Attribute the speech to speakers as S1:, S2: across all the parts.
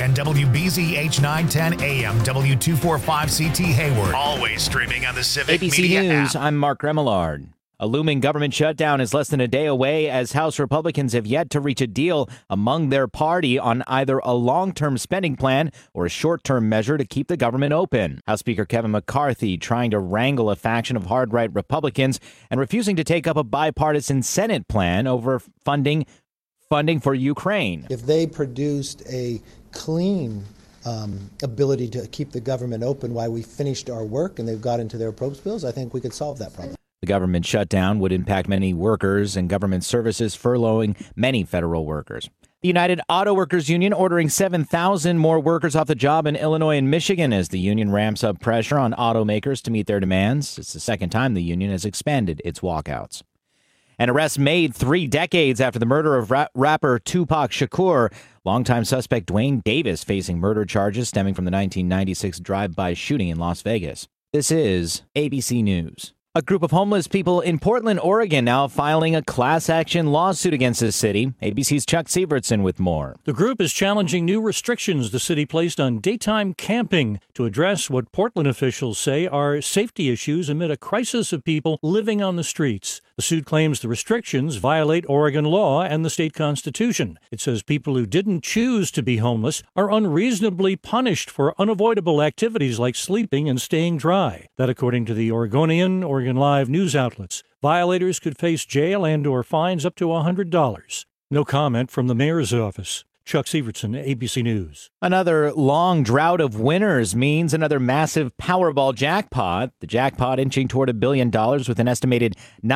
S1: and WBZH 910 AM, W245CT Hayward. Always streaming on the Civic
S2: ABC
S1: Media
S2: News,
S1: app.
S2: I'm Mark Remillard. A looming government shutdown is less than a day away as House Republicans have yet to reach a deal among their party on either a long-term spending plan or a short-term measure to keep the government open. House Speaker Kevin McCarthy trying to wrangle a faction of hard-right Republicans and refusing to take up a bipartisan Senate plan over funding for Ukraine.
S3: If they produced a clean ability to keep the government open while we finished our work and they've got into their appropriate bills, I think we could solve that problem.
S2: The government shutdown would impact many workers and government services, furloughing many federal workers. The United Auto Workers Union ordering 7,000 more workers off the job in Illinois and Michigan as the union ramps up pressure on automakers to meet their demands. It's the second time the union has expanded its walkouts. An arrest made 3 decades after the murder of rapper Tupac Shakur. Longtime suspect Dwayne Davis facing murder charges stemming from the 1996 drive-by shooting in Las Vegas. This is ABC News. A group of homeless people in Portland, Oregon, now filing a class action lawsuit against the city. ABC's Chuck Sievertson with more.
S4: The group is challenging new restrictions the city placed on daytime camping to address what Portland officials say are safety issues amid a crisis of people living on the streets. The suit claims the restrictions violate Oregon law and the state constitution. It says people who didn't choose to be homeless are unreasonably punished for unavoidable activities like sleeping and staying dry. That, according to the Oregonian, Oregon Live news outlets. Violators could face jail and/or fines up to $100. No comment from the mayor's office. Chuck Sievertson, ABC News.
S2: Another long drought of winners means another massive Powerball jackpot. The jackpot inching toward $1 billion with an estimated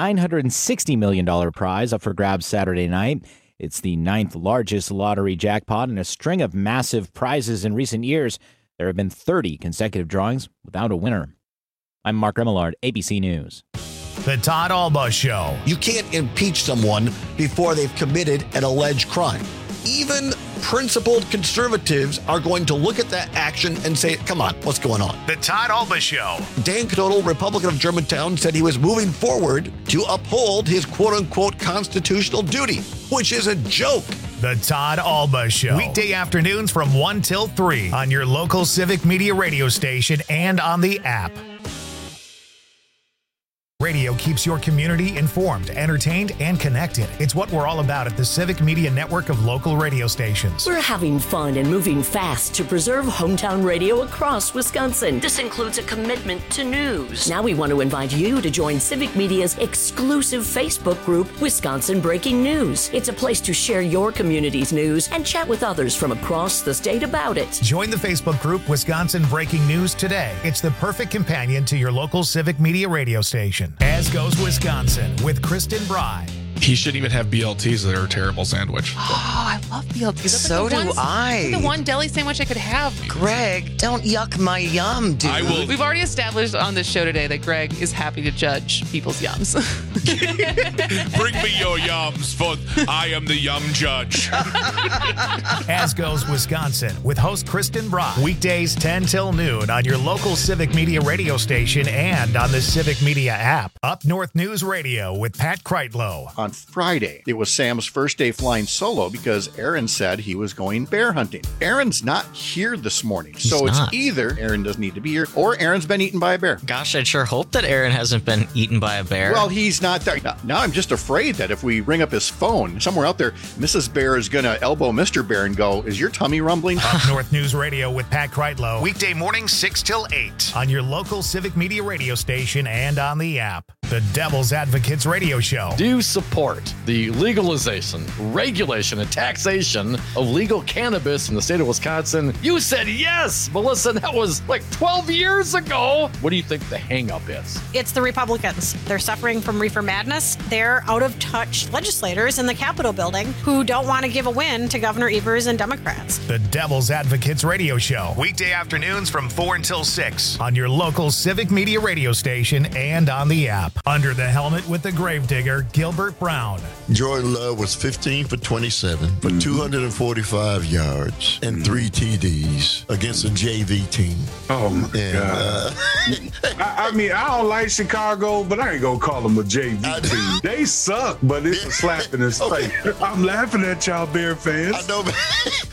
S2: $960 million prize up for grabs Saturday night. It's the 9th largest lottery jackpot in a string of massive prizes in recent years. There have been 30 consecutive drawings without a winner. I'm Mark Remillard, ABC News.
S1: The Todd Alba Show.
S5: You can't impeach someone before they've committed an alleged crime. Even principled conservatives are going to look at that action and say, come on, what's going on?
S1: The Todd Alba Show.
S5: Dan Knodel, Republican of Germantown, said he was moving forward to uphold his quote-unquote constitutional duty, which is a joke.
S1: The Todd Alba Show. Weekday afternoons from 1 till 3 on your local Civic Media radio station and on the app. Radio keeps your community informed, entertained, and connected. It's what we're all about at the Civic Media network of local radio stations.
S6: We're having fun and moving fast to preserve hometown radio across Wisconsin. This includes a commitment to news. Now we want to invite you to join Civic Media's exclusive Facebook group, Wisconsin Breaking News. It's a place to share your community's news and chat with others from across the state about it.
S1: Join the Facebook group, Wisconsin Breaking News today. It's the perfect companion to your local Civic Media radio station. As Goes Wisconsin with Kristen Bry.
S7: He shouldn't even have BLTs. They're a terrible sandwich.
S8: Oh, I love BLTs. That's
S9: So
S8: like
S9: do I.
S8: The one deli sandwich I could have.
S9: Greg, don't yuck my yum, dude.
S7: I will.
S8: We've already established on this show today that Greg is happy to judge people's yums.
S7: Bring me your yums, for I am the yum judge.
S1: As Goes Wisconsin with host Kristen Bry. Weekdays 10 till noon on your local Civic Media radio station and on the Civic Media app. Up North News Radio with Pat Kreitlow.
S10: On Friday, it was Sam's first day flying solo because Aaron said he was going bear hunting. Aaron's not here this morning, so it's either Aaron doesn't need to be here or Aaron's been eaten by a bear.
S11: Gosh, I'd sure hope that Aaron hasn't been eaten by a bear.
S10: Well, he's not there. Now I'm just afraid that if we ring up his phone, somewhere out there, Mrs. Bear is going to elbow Mr. Bear and go, is your tummy rumbling?
S1: Up North News Radio with Pat Kreitlow. Weekday mornings 6 till 8 on your local Civic Media radio station and on the app. The Devil's Advocates Radio Show.
S12: Do you support the legalization, regulation, and taxation of legal cannabis in the state of Wisconsin? You said yes, Melissa. That was like 12 years ago. What do you think the hang-up is?
S13: It's the Republicans. They're suffering from reefer madness. They're out-of-touch legislators in the Capitol building who don't want to give a win to Governor Evers and Democrats.
S1: The Devil's Advocates Radio Show. Weekday afternoons from 4 until 6 on your local Civic Media radio station and on the app. Under the helmet with the gravedigger, Gilbert Brown.
S14: Jordan Love was 15 for 27 for 245 yards and 3 TDs against a JV team.
S15: Oh, my God. I mean, I don't like Chicago, but I ain't going to call them a JV team. They suck, but it's a slap in his face. I'm laughing at y'all Bear fans.
S14: I know, man.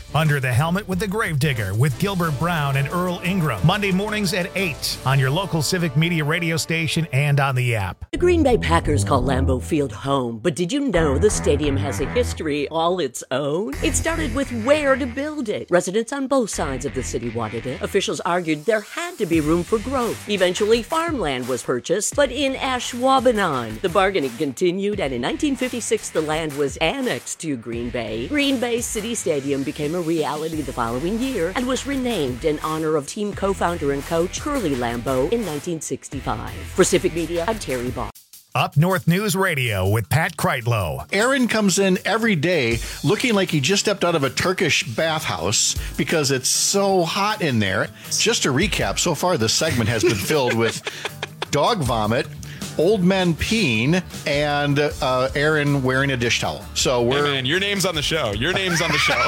S1: Under the Helmet with the Gravedigger with Gilbert Brown and Earl Ingram. Monday mornings at 8 on your local Civic Media radio station and on the app.
S6: The Green Bay Packers call Lambeau Field home, but did you know the stadium has a history all its own? It started with where to build it. Residents on both sides of the city wanted it. Officials argued there had to be room for growth. Eventually, farmland was purchased, but in Ashwaubenon. The bargaining continued, and in 1956, the land was annexed to Green Bay. Green Bay City Stadium became a reality the following year and was renamed in honor of team co-founder and coach Curly Lambeau in 1965. For Civic Media, I'm Terry Ball.
S1: Up North News Radio with Pat Kreitlow.
S10: Aaron comes in every day looking like he just stepped out of a Turkish bathhouse because it's so hot in there. Just to recap, so far this segment has been filled with dog vomit, old men peeing, and Aaron wearing a dish towel. So
S7: Hey man, your name's on the show. Your name's on the show.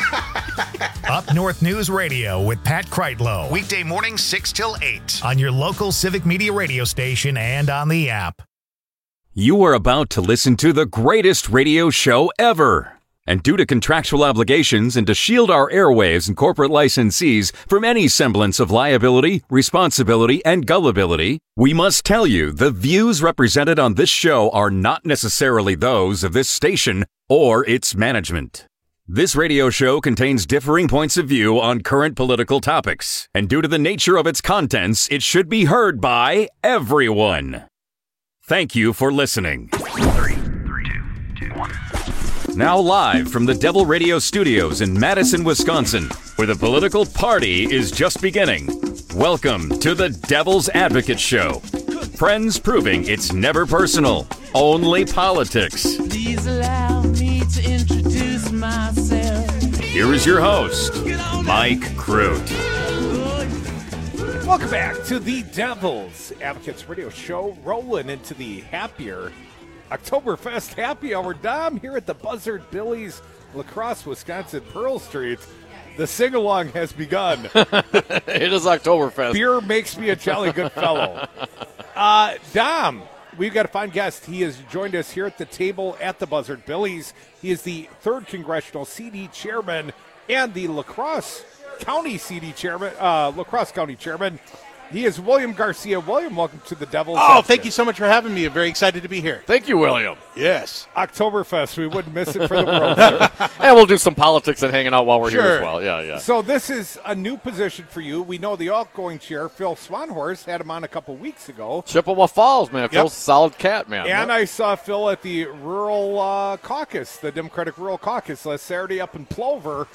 S1: Up North News Radio with Pat Kreitlow. Weekday mornings 6 till 8 on your local Civic Media radio station and on the app.
S16: You are about to listen to the greatest radio show ever. And due to contractual obligations and to shield our airwaves and corporate licensees from any semblance of liability, responsibility, and gullibility, we must tell you the views represented on this show are not necessarily those of this station or its management. This radio show contains differing points of view on current political topics, and due to the nature of its contents, it should be heard by everyone. Thank you for listening.
S17: 3, 2, 1.
S16: Now live from the Devil Radio Studios in Madison, Wisconsin, where the political party is just beginning. Welcome to the Devil's Advocate Show. Friends proving it's never personal, only politics.
S17: Please allow me to introduce myself.
S16: Here is your host, Mike Crute.
S18: Welcome back to the Devil's Advocates Radio Show, rolling into the happier Oktoberfest happy hour. Dom here at the Buzzard Billy's, La Crosse, Wisconsin, Pearl Street. The sing-along has begun.
S12: It is Oktoberfest.
S18: Beer makes me a jolly good fellow. Dom, we've got a fine guest. He has joined us here at the table at the Buzzard Billy's. He is the 3rd Congressional CD Chairman and the La Crosse County CD Chairman, La Crosse County Chairman. He is William Garcia. William, welcome to the Devil's Advocate.
S19: Thank you so much for having me. I'm very excited to be here.
S12: Thank you, William.
S19: Yes.
S18: Oktoberfest. We wouldn't miss it for the world. Sir.
S12: And we'll do some politics and hanging out while we're here as well. Yeah.
S18: So this is a new position for you. We know the outgoing chair, Phil Swanhorst, had him on a couple weeks ago.
S12: Chippewa Falls, man. Phil's a solid cat, man.
S18: And I saw Phil at the Rural Caucus, the Democratic Rural Caucus, last Saturday up in Plover.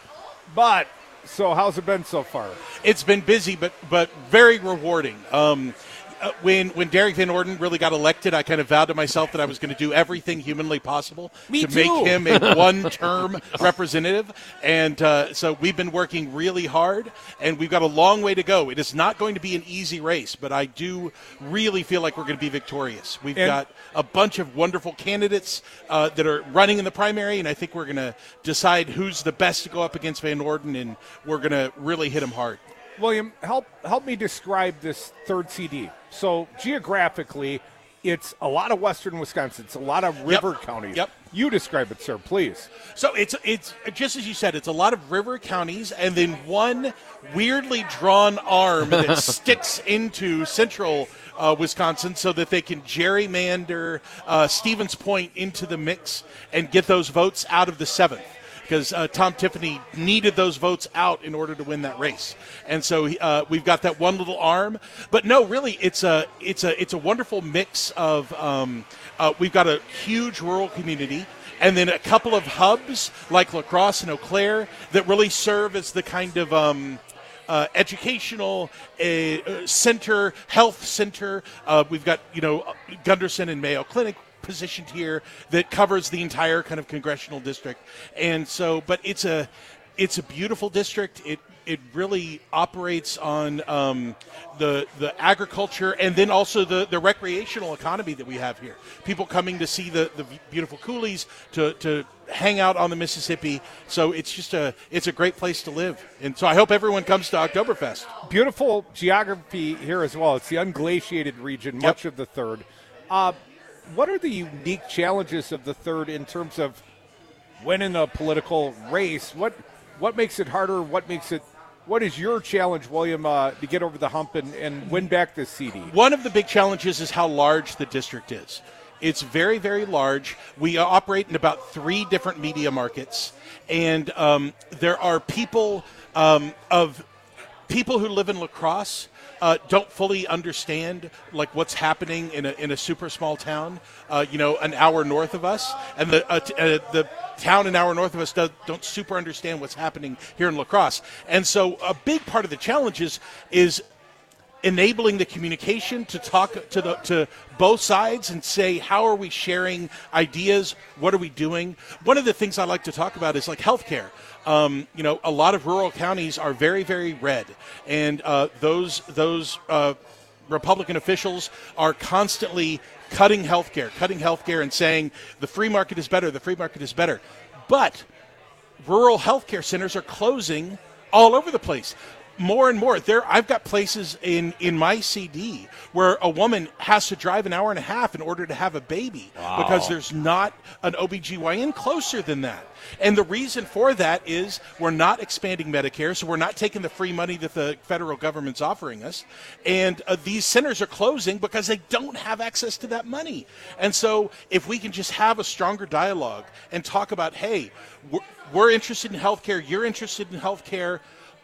S18: So how's it been so far?
S19: It's been busy, but very rewarding. When Derek Van Orden really got elected, I kind of vowed to myself that I was going to do everything humanly possible to make him a one-term representative. And so we've been working really hard, and we've got a long way to go. It is not going to be an easy race, but I do really feel like we're going to be victorious. We've got a bunch of wonderful candidates that are running in the primary, and I think we're going to decide who's the best to go up against Van Orden, and we're going to really hit him hard.
S18: William, help me describe this 3rd CD. So geographically, it's a lot of western Wisconsin. It's a lot of river counties.
S19: Yep.
S18: You describe it, sir, please.
S19: So it's just as you said, it's a lot of river counties and then one weirdly drawn arm that sticks into central Wisconsin so that they can gerrymander Stevens Point into the mix and get those votes out of the 7th. Because Tom Tiffany needed those votes out in order to win that race, and so we've got that one little arm. But no, really, it's a wonderful mix of. We've got a huge rural community, and then a couple of hubs like La Crosse and Eau Claire that really serve as the kind of educational center, health center. We've got Gunderson and Mayo Clinic positioned here that covers the entire kind of congressional district. And so, but it's a beautiful district. It really operates on the agriculture and then also the recreational economy that we have here. People coming to see the beautiful coulees, to hang out on the Mississippi. So it's just it's a great place to live. And so I hope everyone comes to Oktoberfest.
S18: Beautiful geography here as well. It's the unglaciated region, much of the 3rd. What are the unique challenges of the 3rd in terms of winning a political race? What What makes it harder? What is your challenge, William, to get over the hump and win back this CD?
S19: One of the big challenges is how large the district is. It's very, very large. We operate in about 3 different media markets, and there are people people who live in La Crosse don't fully understand like what's happening in a super small town, an hour north of us, and the town an hour north of us don't super understand what's happening here in La Crosse. And so a big part of the challenge is enabling the communication to talk to both sides and say, how are we sharing ideas? What are we doing? One of the things I like to talk about is like healthcare. A lot of rural counties are very, very red, and those Republican officials are constantly cutting healthcare and saying the free market is better, the free market is better. But rural healthcare centers are closing all over the place. More and more. I've got places in my CD where a woman has to drive an hour and a half in order to have a baby because there's not an OBGYN closer than that. And the reason for that is we're not expanding Medicare, so we're not taking the free money that the federal government's offering us. And these centers are closing because they don't have access to that money. And so if we can just have a stronger dialogue and talk about, hey, we're interested in healthcare, you're interested in healthcare,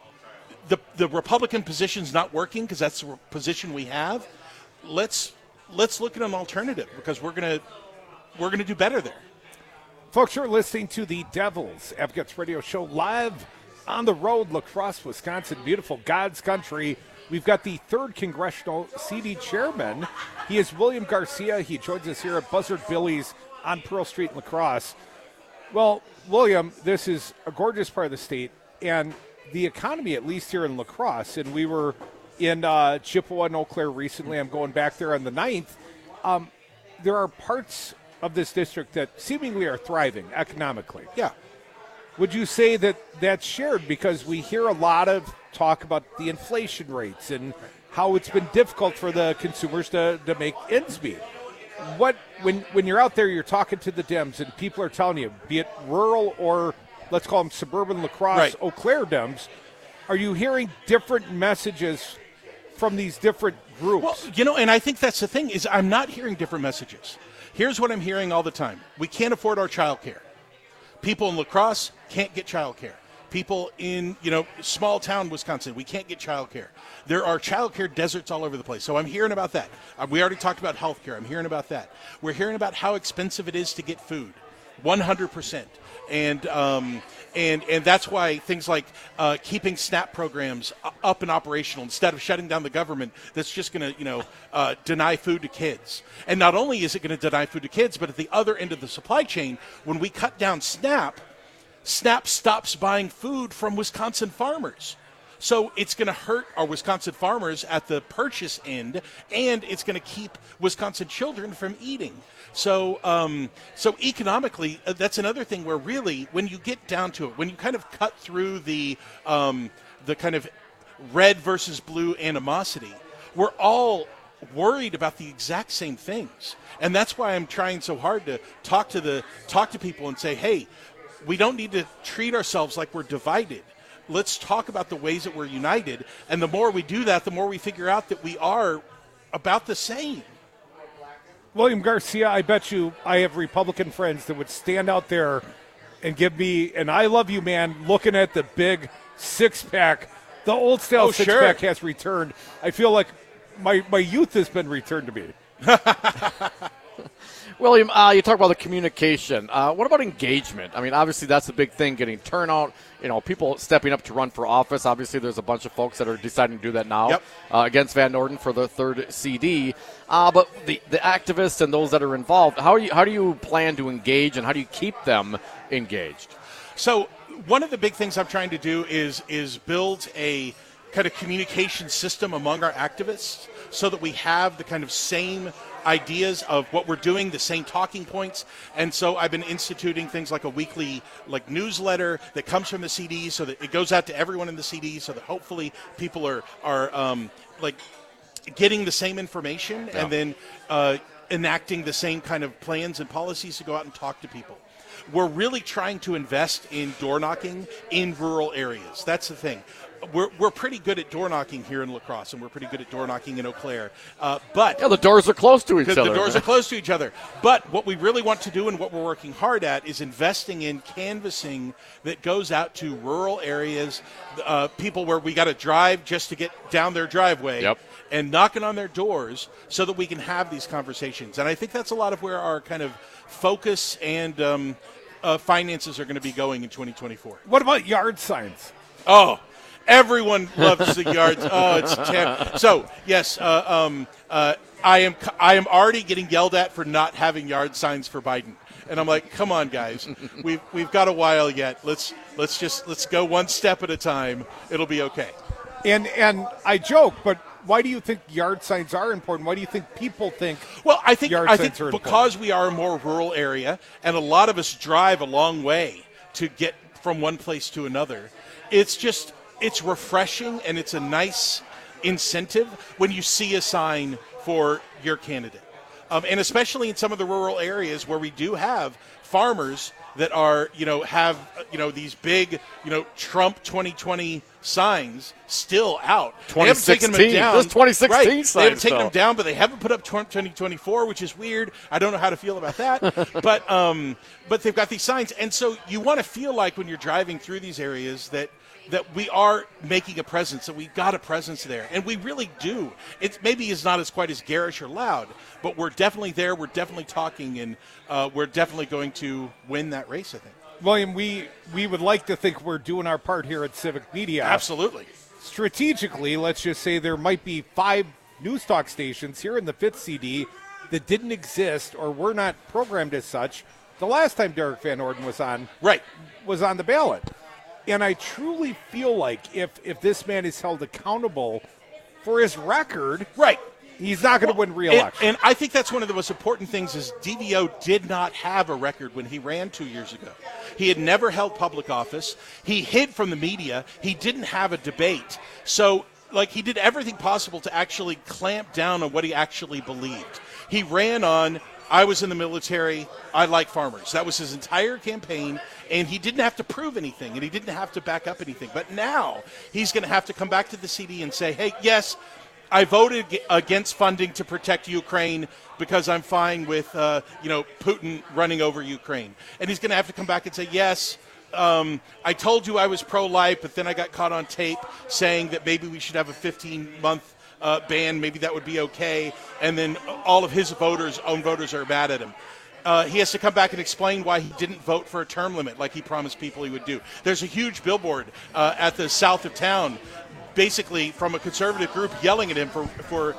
S19: the Republican position's not working because that's the position we have. Let's look at an alternative because we're gonna do better there.
S18: Folks, you're listening to the Devils Advocates Radio Show live on the road, La Crosse, Wisconsin, beautiful God's country. We've got the 3rd Congressional CD Chairman. He is William Garcia. He joins us here at Buzzard Billy's on Pearl Street in La Crosse. Well, William, this is a gorgeous part of the state, and the economy, at least here in La Crosse, and we were in Chippewa and Eau Claire recently. I'm going back there on the 9th. There are parts of this district that seemingly are thriving economically.
S19: Yeah.
S18: Would you say that that's shared? Because we hear a lot of talk about the inflation rates and how it's been difficult for the consumers to make ends meet. When you're out there, you're talking to the Dems, and people are telling you, be it rural or let's call them suburban La Crosse,
S19: right,
S18: Eau Claire Dems, are you hearing different messages from these different groups?
S19: Well, and I think that's the thing is I'm not hearing different messages. Here's what I'm hearing all the time. We can't afford our child care. People in La Crosse can't get child care. People in, small town Wisconsin, we can't get child care. There are child care deserts all over the place. So I'm hearing about that. We already talked about health care. I'm hearing about that. We're hearing about how expensive it is to get food, 100%. And that's why things like keeping SNAP programs up and operational instead of shutting down the government that's just going to, deny food to kids. And not only is it going to deny food to kids, but at the other end of the supply chain, when we cut down SNAP stops buying food from Wisconsin farmers. So it's going to hurt our Wisconsin farmers at the purchase end, and it's going to keep Wisconsin children from eating. So economically, that's another thing where really, when you get down to it, when you kind of cut through the kind of red versus blue animosity, we're all worried about the exact same things. And that's why I'm trying so hard to talk to people and say, hey, we don't need to treat ourselves like we're divided. Let's talk about the ways that we're united. And the more we do that, the more we figure out that we are about the same.
S18: William Garcia, I bet you I have Republican friends that would stand out there and give me, and I love you, man, looking at the big six-pack. The old style six-pack has returned. I feel like my youth has been returned to me.
S12: William, you talk about the communication. What about engagement? I mean, obviously that's the big thing, getting turnout, people stepping up to run for office. Obviously there's a bunch of folks that are deciding to do that now against Van Orden for the 3rd CD. But the activists and those that are involved, how do you plan to engage and how do you keep them engaged?
S19: So one of the big things I'm trying to do is build a kind of communication system among our activists so that we have the kind of same ideas of what we're doing, the same talking points. And so I've been instituting things like a weekly newsletter that comes from the CD so that it goes out to everyone in the CD so that hopefully people are getting the same information and then enacting the same kind of plans and policies to go out and talk to people. we're really trying to invest in door knocking in rural areas. That's the thing. We're pretty good at door knocking here in La Crosse, and we're pretty good at door knocking in Eau Claire. But
S12: the doors are close to each other.
S19: The doors are close to each other. But what we really want to do and what we're working hard at is investing in canvassing that goes out to rural areas, people where we got to drive just to get down their driveway, and knocking on their doors so that we can have these conversations. And I think that's a lot of where our kind of focus and finances are going to be going in 2024.
S18: What about yard signs?
S19: Oh, everyone loves the yards. Oh, it's terrible. So, yes, I am already getting yelled at for not having yard signs for Biden. And I'm like, come on, guys. We've got a while yet. Let's go one step at a time. It'll be okay.
S18: And I joke, but why do you think yard signs are important? Why do you think people think
S19: I think
S18: yard signs are important?
S19: Because we are a more rural area and a lot of us drive a long way to get from one place to another. It's refreshing, and it's a nice incentive when you see a sign for your candidate. And especially in some of the rural areas where we do have farmers that are, have these big, Trump 2020 signs still out.
S12: 2016.
S19: They haven't taken them down.
S12: Those 2016
S19: right.
S12: signs.
S19: They haven't taken them down, but they haven't put up 2024, which is weird. I don't know how to feel about that. But they've got these signs. And so you want to feel like when you're driving through these areas that we are making a presence, that we've got a presence there. And we really do. It maybe is not as quite as garish or loud, but we're definitely there. We're definitely talking, and we're definitely going to win that race, I think.
S18: William, we would like to think we're doing our part here at Civic Media.
S19: Absolutely.
S18: Strategically, let's just say there might be 5 news talk stations here in the 5th CD that didn't exist or were not programmed as such the last time Derek Van Orden was on the ballot. And I truly feel like if this man is held accountable for his record, he's not going to win re-election.
S19: And I think that's one of the most important things is DVO did not have a record when he ran 2 years ago. He had never held public office. He hid from the media. He didn't have a debate. So, he did everything possible to actually clamp down on what he actually believed. He ran on, I was in the military, I like farmers. That was his entire campaign, and he didn't have to prove anything, and he didn't have to back up anything. But now he's going to have to come back to the CD and say, hey, yes, I voted against funding to protect Ukraine because I'm fine with, Putin running over Ukraine. And he's going to have to come back and say, yes, I told you I was pro-life, but then I got caught on tape saying that maybe we should have a 15-month ban, maybe that would be okay, and then all of his own voters are mad at him. He has to come back and explain why he didn't vote for a term limit like he promised people he would do. There's a huge billboard at the south of town, basically from a conservative group yelling at him for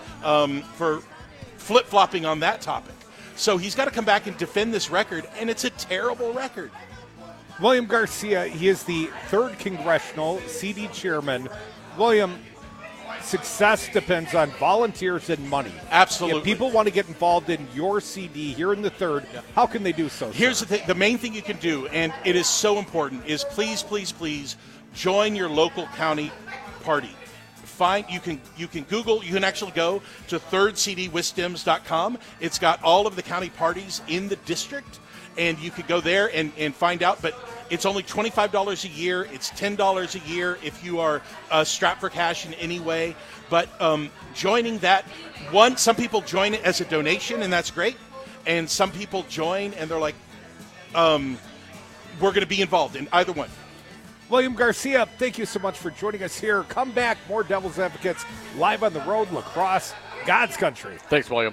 S19: flip-flopping on that topic. So he's got to come back and defend this record, and it's a terrible record.
S18: William Garcia, he is the 3rd Congressional CD Chairman. William, success depends on volunteers and money.
S19: Absolutely.
S18: If people want to get involved in your CD here in the 3rd, how can they do so?
S19: Here's the thing. The main thing you can do, and it is so important, is please, please, please join your local county party. You can Google, you can actually go to thirdcdwisdems.com. It's got all of the county parties in the district, and you could go there and find out. But it's only $25 a year. It's $10 a year if you are strapped for cash in any way. But joining that, some people join it as a donation, and that's great. And some people join, and they're like, we're going to be involved in either one.
S18: William Garcia, thank you so much for joining us here. Come back, more Devil's Advocates, live on the road, La Crosse, God's country.
S12: Thanks, William.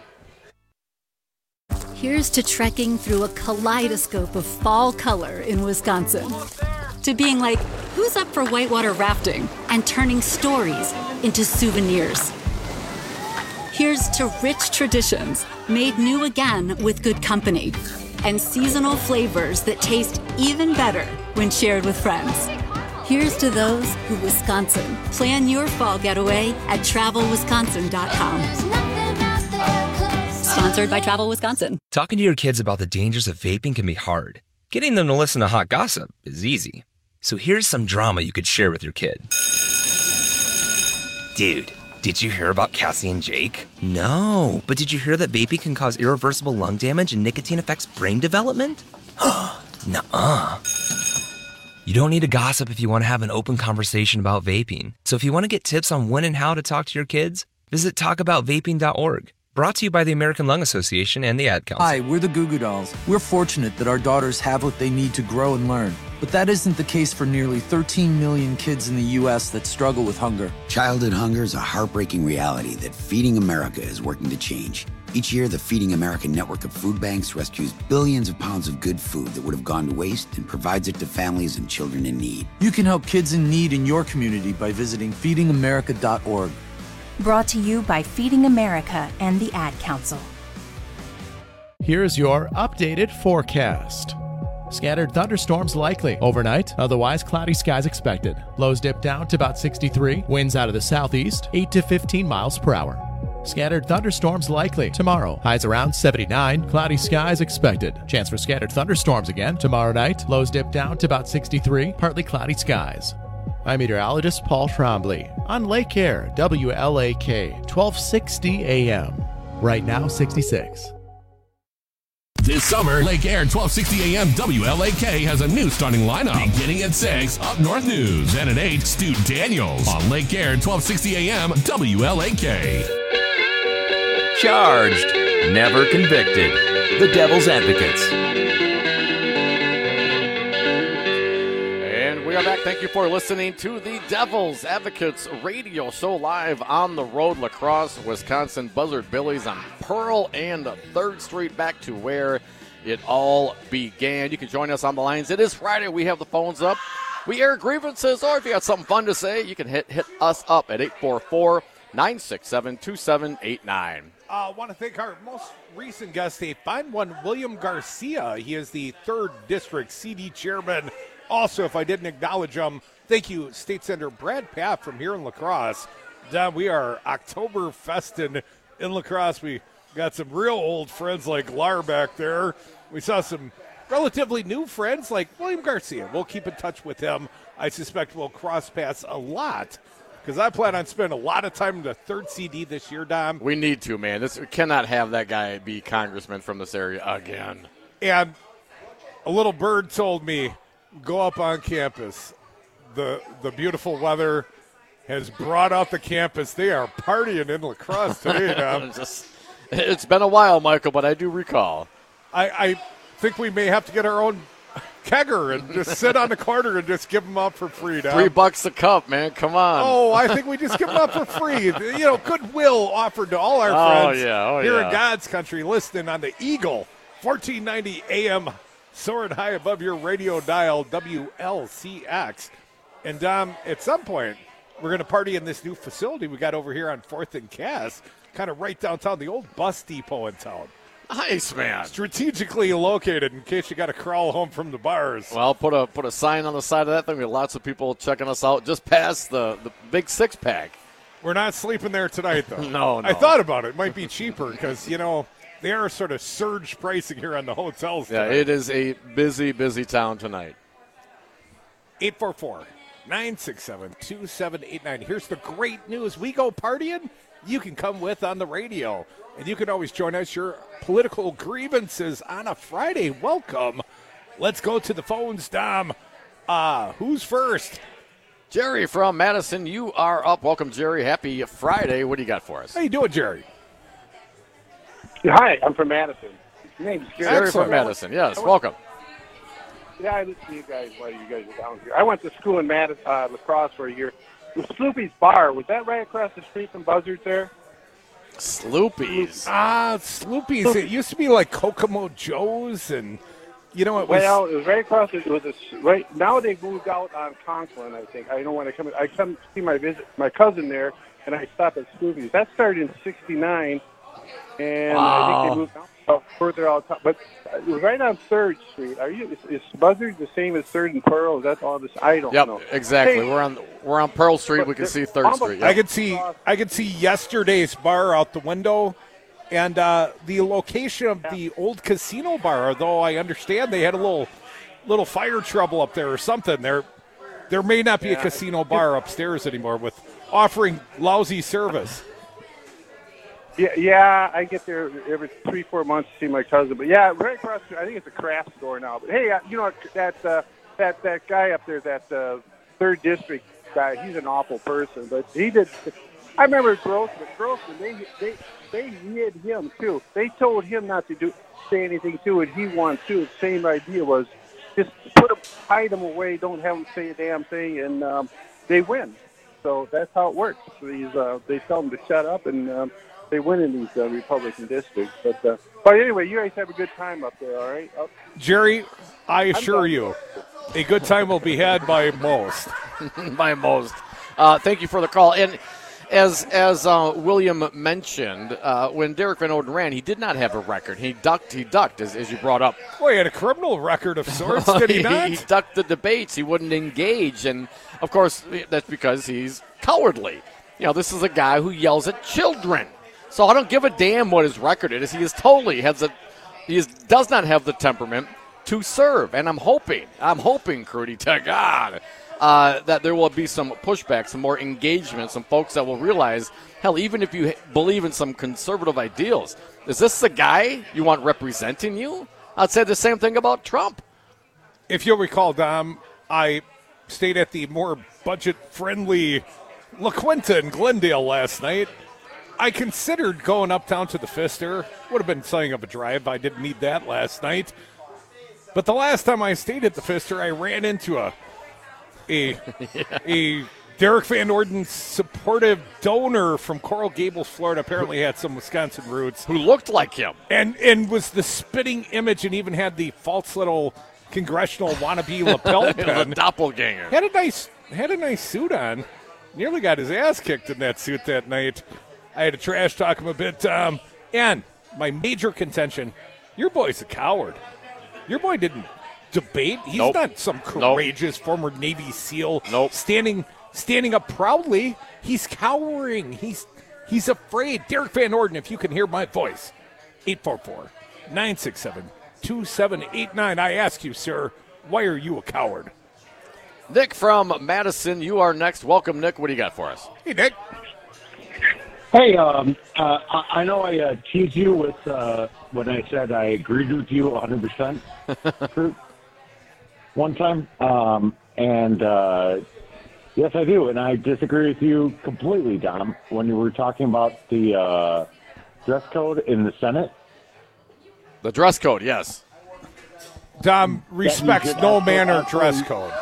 S20: Here's to trekking through a kaleidoscope of fall color in Wisconsin. To being like, who's up for whitewater rafting? And turning stories into souvenirs. Here's to rich traditions made new again with good company. And seasonal flavors that taste even better when shared with friends. Here's to those who Wisconsin. Plan your fall getaway at travelwisconsin.com. Sponsored by Travel Wisconsin.
S21: Talking to your kids about the dangers of vaping can be hard. Getting them to listen to hot gossip is easy. So here's some drama you could share with your kid. Dude, did you hear about Cassie and Jake? No, but did you hear that vaping can cause irreversible lung damage and nicotine affects brain development? Nuh-uh. You don't need to gossip if you want to have an open conversation about vaping. So if you want to get tips on when and how to talk to your kids, visit talkaboutvaping.org. Brought to you by the American Lung Association and the Ad Council.
S3: Hi, we're the Goo Goo Dolls. We're fortunate that our daughters have what they need to grow and learn. But that isn't the case for nearly 13 million kids in the U.S. that struggle with hunger.
S22: Childhood hunger is a heartbreaking reality that Feeding America is working to change. Each year, the Feeding America network of food banks rescues billions of pounds of good food that would have gone to waste and provides it to families and children in need.
S3: You can help kids in need in your community by visiting feedingamerica.org.
S23: Brought to you by Feeding America and the Ad Council.
S24: Here's your updated forecast. Scattered thunderstorms likely overnight, otherwise cloudy skies expected. Lows dip down to about 63, winds out of the southeast, 8 to 15 miles per hour. Scattered thunderstorms likely tomorrow, highs around 79, cloudy skies expected. Chance for scattered thunderstorms again tomorrow night, lows dip down to about 63, partly cloudy skies. I'm meteorologist Paul Trombley on Lake Air, WLAK, 1260 AM. Right now, 66.
S25: This summer, Lake Air 1260 AM WLAK has a new starting lineup. Beginning at 6, Up North News, and at 8, Stu Daniels on Lake Air 1260 AM WLAK.
S16: Charged, never convicted. The Devil's Advocates.
S12: And we are back. Thank you for listening to the Devil's Advocates radio show live on the road, La Crosse, Wisconsin. Buzzard Billy's on Pearl and 3rd Street, back to where it all began. You can join us on the lines. It is Friday. We have the phones up. We air grievances, or if you got something fun to say, you can hit us up at 844-967-2789.
S18: I want to thank our most recent guest, a fine one, William Garcia. He is the 3rd District CD Chairman. Also, if I didn't acknowledge him, thank you, State Senator Brad Papp from here in La Crosse. Don, we are Oktoberfesting in La Crosse. We got some real old friends like Lar back there. We saw some relatively new friends like William Garcia. We'll keep in touch with him. I suspect we'll cross paths a lot, because I plan on spending a lot of time in the 3rd CD this year, Dom.
S12: We need to, man. We cannot have that guy be congressman from this area again.
S18: And a little bird told me, go up on campus. The beautiful weather has brought out the campus. They are partying in La Crosse today, Dom.
S12: It's been a while, Michael, but I do recall.
S18: I think we may have to get our own kegger and just sit on the corner and just give them out for free, Dom.
S12: $3 a cup, man. Come on.
S18: Oh, I think we just give them out for free. You know, goodwill offered to all our friends here in God's country, listening on the Eagle, 1490 AM, soaring high above your radio dial, WLCX. And, Dom, at some point, we're going to party in this new facility we got over here on 4th and Cass, kind of right downtown, the old bus depot in town.
S12: Nice, man.
S18: Strategically located in case you got to crawl home from the bars.
S12: Well, put a sign on the side of that thing. We have lots of people checking us out just past the big 6-pack.
S18: We're not sleeping there tonight, though.
S12: No.
S18: I thought about it. It might be cheaper because, you know, they are sort of surge pricing here on the hotels tonight.
S12: Yeah, it is a busy, busy town tonight.
S18: 844-967-2789. Here's the great news. We go partying, you can come with on the radio. And you can always join us, your political grievances on a Friday. Welcome. Let's go to the phones, Dom. Who's first?
S12: Jerry from Madison, you are up. Welcome, Jerry. Happy Friday. What do you got for us?
S18: How you doing, Jerry?
S26: Hi, I'm from Madison. Your name's
S12: Jerry from Madison. Yes, welcome.
S26: Yeah, I listen to you guys while you guys are down here. I went to school in La Crosse for a year. It was Sloopy's Bar. Was that right across the street from Buzzard there?
S12: Sloopy's.
S18: Sloopy's. It used to be like Kokomo Joe's, and you know it was.
S26: Well, it was right across. It was right now. They moved out on Conklin, I think. I don't want to come. I come see my cousin there, and I stop at Sloopy's. That started in '69, and I think they moved out further out. But it was right on 3rd Street. Is Buzzard the same as 3rd and Pearl? Is that all this? I don't know.
S12: Exactly. Hey, we're on Pearl Street. We can see 3rd Street. Yep.
S18: I could see yesterday's bar out the window, and the location of the old casino bar. Though I understand they had a little fire trouble up there or something. There may not be a casino bar upstairs anymore with offering lousy service.
S26: Yeah, I get there every 3-4 months to see my cousin. But yeah, right across. I think it's a craft store now. But hey, you know that guy up there, that 3rd District guy. He's an awful person, but he did. I remember Grossman. They hid him too. They told him not to say anything to it. He wanted to. The same idea was just hide him away. Don't have him say a damn thing, and they win. So that's how it works. They tell them to shut up, and they win in these Republican districts. But anyway, you guys have a good time up there, all right?
S18: Jerry, I assure you, a good time will be had by most.
S12: By most. Thank you for the call. And as William mentioned, when Derek Van Orden ran, he did not have a record. He ducked, as you brought up.
S18: Well, he had a criminal record of sorts, did he not?
S12: He ducked the debates. He wouldn't engage. And, of course, that's because he's cowardly. You know, this is a guy who yells at children. So I don't give a damn what his record is. He does not have the temperament to serve. And I'm hoping, Crudy, to God, that there will be some pushback, some more engagement, some folks that will realize, hell, even if you believe in some conservative ideals, is this the guy you want representing you? I'd say the same thing about Trump.
S18: If you'll recall, Dom, I stayed at the more budget-friendly La Quinta in Glendale last night. I considered going uptown to the Pfister. Would have been something of a drive. I didn't need that last night. But the last time I stayed at the Pfister, I ran into a Derek Van Orden supportive donor from Coral Gables, Florida. Apparently had some Wisconsin roots.
S12: Who looked like him.
S18: And was the spitting image and even had the false little congressional wannabe lapel pin.
S12: The doppelganger.
S18: Had a nice suit on. Nearly got his ass kicked in that suit that night. I had to trash talk him a bit. And my major contention, your boy's a coward. Your boy didn't debate. He's not some courageous former Navy SEAL standing up proudly. He's cowering. He's afraid. Derek Van Orden, if you can hear my voice, 844-967-2789. I ask you, sir, why are you a coward?
S12: Nick from Madison, you are next. Welcome, Nick. What do you got for us?
S18: Hey, Nick.
S2: Hey, I know I teased you with when I said I agreed with you 100% one time, and yes, I do, and I disagree with you completely, Dom, when you were talking about the dress code in the Senate.
S12: The dress code, yes.
S18: Dom respects no manner dress code.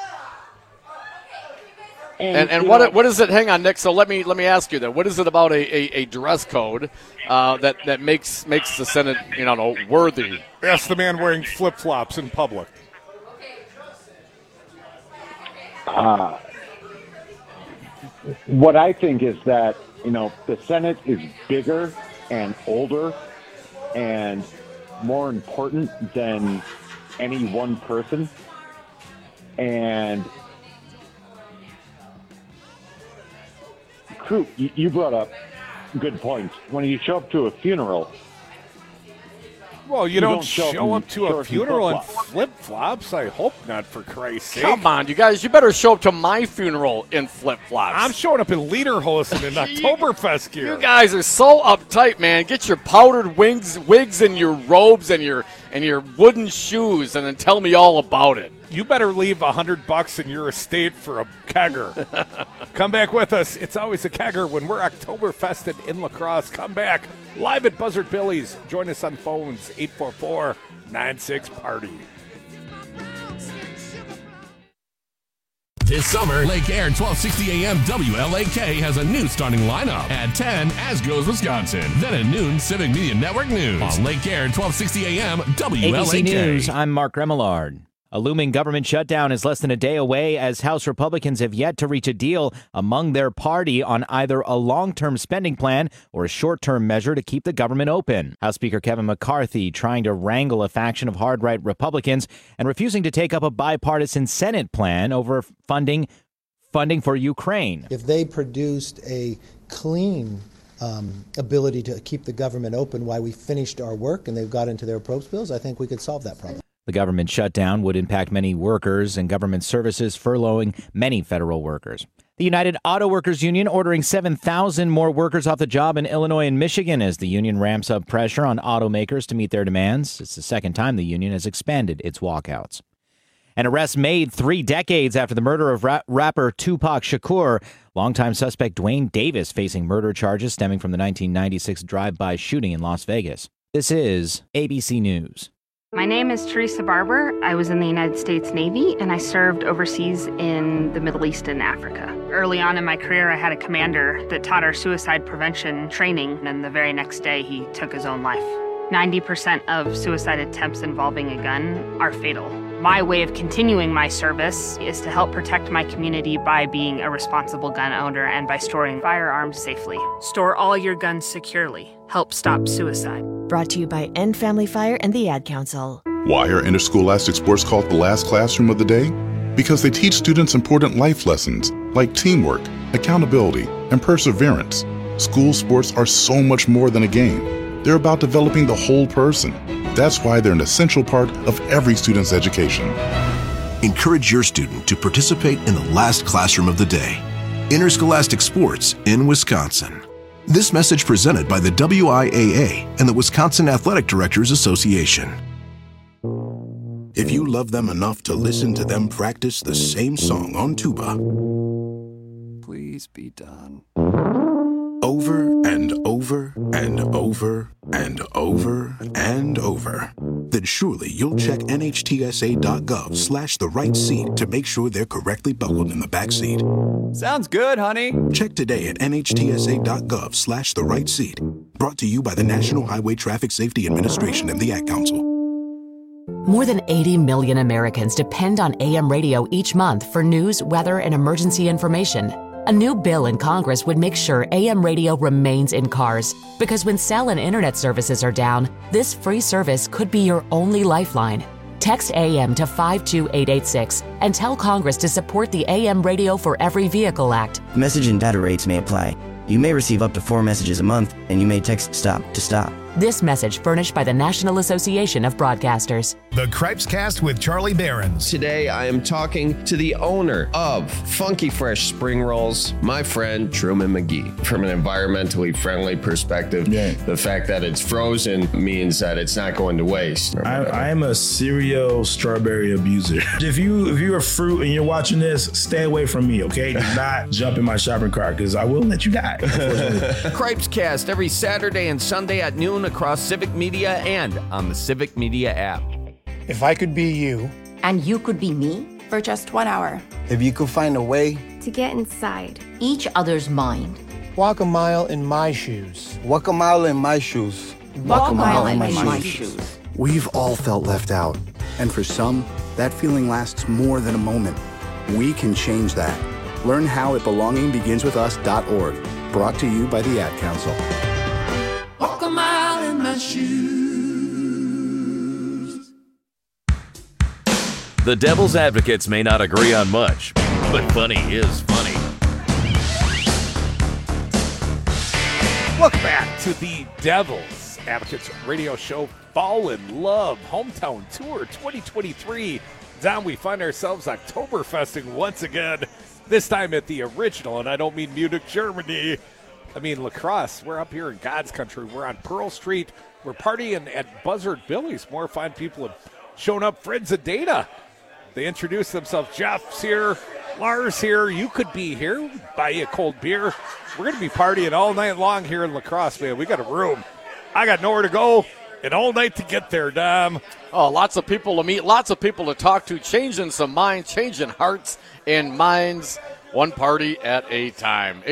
S12: And what is it? Hang on, Nick. So let me ask you then. What is it about a dress code that makes the Senate worthy?
S18: Ask the man wearing flip flops in public.
S2: What I think is that the Senate is bigger and older and more important than any one person, and you brought up good points. When you show up to a funeral,
S18: well, you don't show up to a funeral in flip-flops. I hope not, for Christ's sake.
S12: Come on, you guys. You better show up to my funeral in flip-flops.
S18: I'm showing up in Lederhosen in Oktoberfest gear.
S12: You guys are so uptight, man. Get your powdered wigs and your robes and your wooden shoes, and then tell me all about it.
S18: You better leave $100 in your estate for a kegger. Come back with us. It's always a kegger when we're Oktoberfested in La Crosse. Come back live at Buzzard Billy's. Join us on phones, 844-96-PARTY.
S25: This summer, Lake Air 1260 AM WLAK has a new starting lineup. At 10, As Goes Wisconsin. Then at noon, Civic Media Network News. On Lake Air 1260 AM WLAK.
S4: ABC News, I'm Mark Remillard. A looming government shutdown is less than a day away as House Republicans have yet to reach a deal among their party on either a long-term spending plan or a short-term measure to keep the government open. House Speaker Kevin McCarthy trying to wrangle a faction of hard-right Republicans and refusing to take up a bipartisan Senate plan over funding for Ukraine.
S5: If they produced a clean ability to keep the government open while we finished our work and they've got into their approach bills, I think we could solve that problem.
S4: The government shutdown would impact many workers and government services, furloughing many federal workers. The United Auto Workers Union ordering 7,000 more workers off the job in Illinois and Michigan as the union ramps up pressure on automakers to meet their demands. It's the second time the union has expanded its walkouts. An arrest made 3 decades after the murder of rapper Tupac Shakur. Longtime suspect Dwayne Davis facing murder charges stemming from the 1996 drive-by shooting in Las Vegas. This is ABC News.
S8: My name is Teresa Barber. I was in the United States Navy, and I served overseas in the Middle East and Africa. Early on in my career, I had a commander that taught our suicide prevention training, and the very next day, he took his own life. 90% of suicide attempts involving a gun are fatal. My way of continuing my service is to help protect my community by being a responsible gun owner and by storing firearms safely. Store all your guns securely. Help stop suicide.
S9: Brought to you by End Family Fire and the Ad Council.
S11: Why are interscholastic sports called the last classroom of the day? Because they teach students important life lessons like teamwork, accountability, and perseverance. School sports are so much more than a game. They're about developing the whole person. That's why they're an essential part of every student's education.
S13: Encourage your student to participate in the last classroom of the day. Interscholastic sports in Wisconsin. This message presented by the WIAA and the Wisconsin Athletic Directors Association.
S14: If you love them enough to listen to them practice the same song on tuba,
S15: please be done.
S14: Over and over and over and over and over, then surely you'll check nhtsa.gov/the right seat to make sure they're correctly buckled in the back seat.
S15: Sounds good, honey.
S14: Check today at nhtsa.gov/the right seat. Brought to you by the National Highway Traffic Safety Administration and the Ad Council.
S27: More than 80 million Americans depend on AM radio each month for news, weather, and emergency information. A new bill in Congress would make sure AM radio remains in cars, because when cell and internet services are down, this free service could be your only lifeline. Text AM to 52886 and tell Congress to support the AM Radio for Every Vehicle Act.
S28: Message and data rates may apply. You may receive up to 4 messages a month, and you may text STOP to stop.
S27: This message furnished by the National Association of Broadcasters.
S1: The Cripescast with Charlie Behrens.
S29: Today I am talking to the owner of Funky Fresh Spring Rolls, my friend Truman McGee. From an environmentally friendly perspective, the fact that it's frozen means that it's not going to waste.
S30: I am a serial strawberry abuser. If you're a fruit and you're watching this, stay away from me, okay? Do not jump in my shopping cart, because I will let you die.
S31: Cripescast every Saturday and Sunday at noon across Civic Media and on the Civic Media app.
S32: If I could be you.
S33: And you could be me for just 1 hour.
S5: If you could find a way
S33: to get inside each other's mind.
S5: Walk a mile in my shoes. Walk a mile in my shoes.
S33: Walk a mile in my shoes.
S34: We've all felt left out. And for some, that feeling lasts more than a moment. We can change that. Learn how at belongingbeginswithus.org. Brought to you by the Ad Council.
S17: Walk a mile in my shoes.
S35: The Devil's Advocates may not agree on much, but funny is funny.
S18: Welcome back to the Devil's Advocates radio show, Fall in Love Hometown Tour 2023. Down we find ourselves Oktoberfesting once again, this time at the original, and I don't mean Munich, Germany. I mean La Crosse. We're up here in God's country. We're on Pearl Street. We're partying at Buzzard Billy's. More fine people have shown up. Friends of Data. They introduce themselves. Jeff's here. Lars here. You could be here. Buy you a cold beer. We're going to be partying all night long here in La Crosse, man. We got a room. I got nowhere to go and all night to get there, Dom.
S12: Oh, lots of people to meet, lots of people to talk to, changing some minds, changing hearts and minds. One party at a time.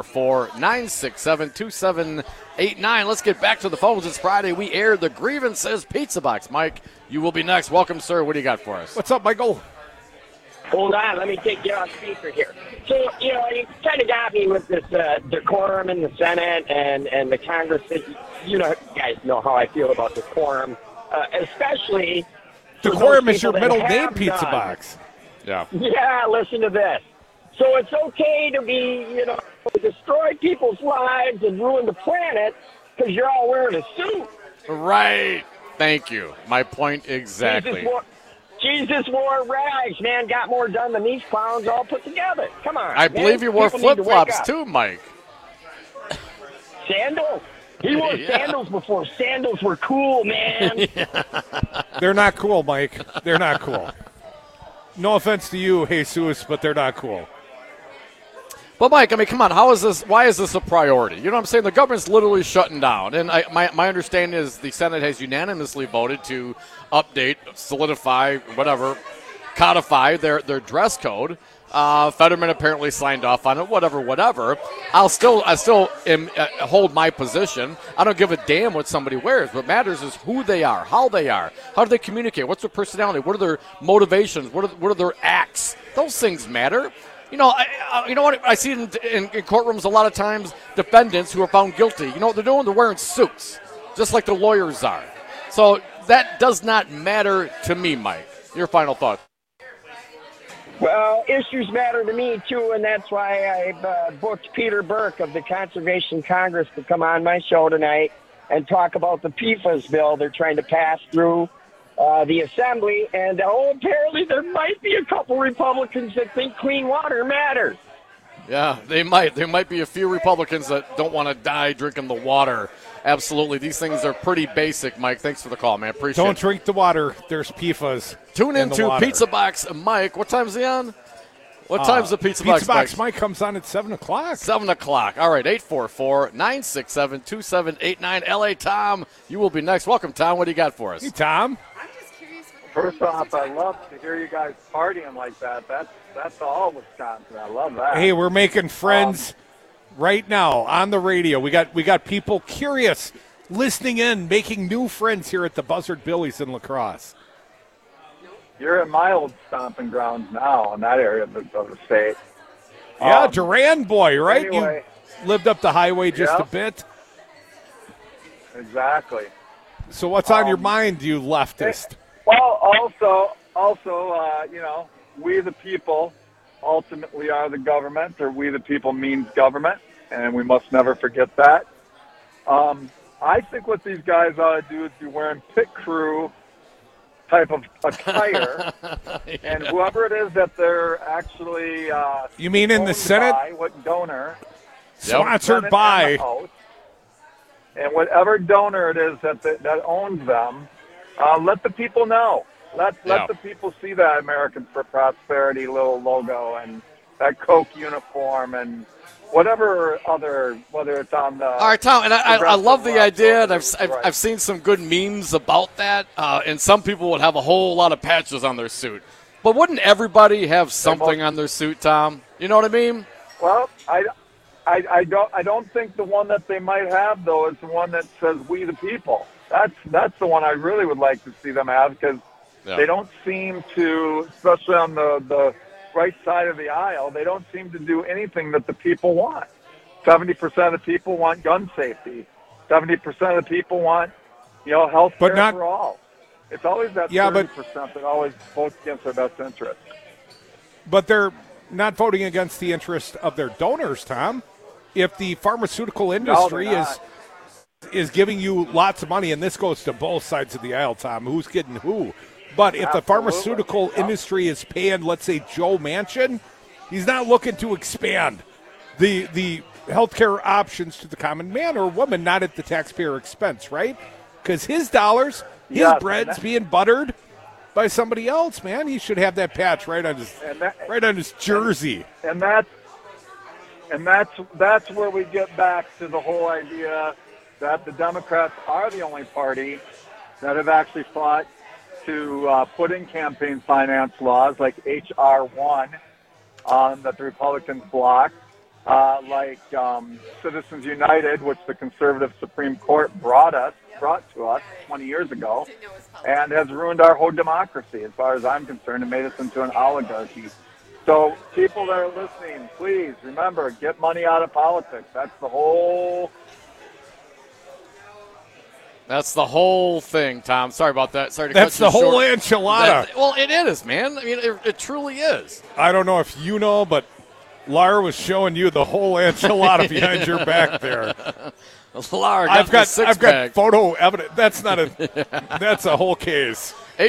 S12: 844-967-2789. Let's get back to the phones. It's Friday. We aired the Grievances Pizza Box. Mike, you will be next. Welcome, sir. What do you got for us?
S18: What's up, Michael?
S36: Hold on. Let me take you off speaker here. So, you kind of got me with this decorum in the Senate and the Congress. You guys know how I feel about decorum, especially.
S18: Decorum is your middle name, Pizza Box.
S12: Yeah.
S36: Yeah, listen to this. So it's okay to be, destroy people's lives and ruin the planet because you're all wearing a suit.
S12: Right. Thank you. My point exactly.
S36: Jesus wore rags, man. Got more done than these clowns all put together. Come on.
S12: I believe you wore flip-flops too, Mike.
S36: Sandals? He wore sandals before sandals were cool, man.
S18: They're not cool, Mike. They're not cool. No offense to you, Jesus, but they're not cool.
S12: But, Mike, I mean, come on. Why is this a priority? You know what I'm saying? The government's literally shutting down. And my understanding is the Senate has unanimously voted to update, solidify, whatever, codify their dress code. Fetterman apparently signed off on it, whatever. I still hold my position. I don't give a damn what somebody wears. What matters is who they are, how do they communicate, what's their personality, what are their motivations, what are their acts. Those things matter. You know, you know what? I see in courtrooms a lot of times defendants who are found guilty. You know what they're doing? They're wearing suits, just like the lawyers are. So that does not matter to me, Mike. Your final thought.
S36: Well, issues matter to me, too, and that's why I booked Peter Burke of the Conservation Congress to come on my show tonight and talk about the PFAS bill they're trying to pass through the Assembly. And, apparently there might be a couple Republicans that think clean water matters.
S12: Yeah, they might. There might be a few Republicans that don't want to die drinking the water. Absolutely. These things are pretty basic, Mike. Thanks for the call, man. Appreciate it.
S18: Don't drink the water. There's PFAS.
S12: Tune into Pizza Box Mike. What time's he on? What time's the Pizza Box Mike?
S18: Pizza Box Mike comes on at 7 o'clock.
S12: 7 o'clock. All right, 844-967-2789. L.A. Tom, you will be next. Welcome, Tom. What do you got for us?
S18: Hey, Tom.
S2: First off, I love to hear you guys partying like that. That's all Wisconsin. I love that.
S18: Hey, we're making friends right now on the radio. We got people curious, listening in, making new friends here at the Buzzard Billies in La Crosse.
S2: You're in my old stomping grounds now in that area of the state.
S18: Yeah, Duran boy, right?
S2: Anyway,
S18: you lived up the highway just a bit.
S2: Exactly.
S18: So what's on your mind, you leftist?
S2: Well, also, you know, we the people ultimately are the government, or we the people means government, and we must never forget that. I think what these guys ought to do is be wearing pit crew type of attire, and whoever it is that they're actually
S18: you mean in the Senate?
S2: By, what donor?
S18: Sponsored by.
S2: And whatever donor it is that owns them, let the people know. Let the people see that Americans for Prosperity little logo and that Coke uniform and whatever other, whether it's on the.
S12: All right, Tom, and I love the idea, and I've seen some good memes about that, and some people would have a whole lot of patches on their suit. But wouldn't everybody have something on their suit, Tom? You know what I mean?
S2: Well, I don't think the one that they might have, though, is the one that says "We the People." That's the one I really would like to see them have, because they don't seem to, especially on the right side of the aisle, they don't seem to do anything that the people want. 70% of the people want gun safety. 70% of the people want, health care for all. It's always that 30% that always votes against their best interest.
S18: But they're not voting against the interest of their donors, Tom. If the pharmaceutical industry is giving you lots of money, and this goes to both sides of the aisle, Tom, who's getting who. But if the pharmaceutical industry is paying, let's say, Joe Manchin, he's not looking to expand the healthcare options to the common man or woman, not at the taxpayer expense, right? Because his dollars, his bread's being buttered by somebody else, man. He should have that patch right on his jersey.
S2: And that's where we get back to the whole idea that the Democrats are the only party that have actually fought to put in campaign finance laws like H.R. 1 that the Republicans blocked, like Citizens United, which the conservative Supreme Court brought to us 20 years ago, and has ruined our whole democracy. As far as I'm concerned, it made us into an oligarchy. So people that are listening, please remember, get money out of politics. That's the whole
S12: thing, Tom. Sorry about that. Sorry to
S18: That's
S12: cut you
S18: the whole
S12: short.
S18: enchilada.
S12: Well, it is, man. I mean, it truly is.
S18: I don't know if you know, but Lar was showing you the whole enchilada behind your back there.
S12: Lar,
S18: I've got photo evidence. That's not that's a whole case.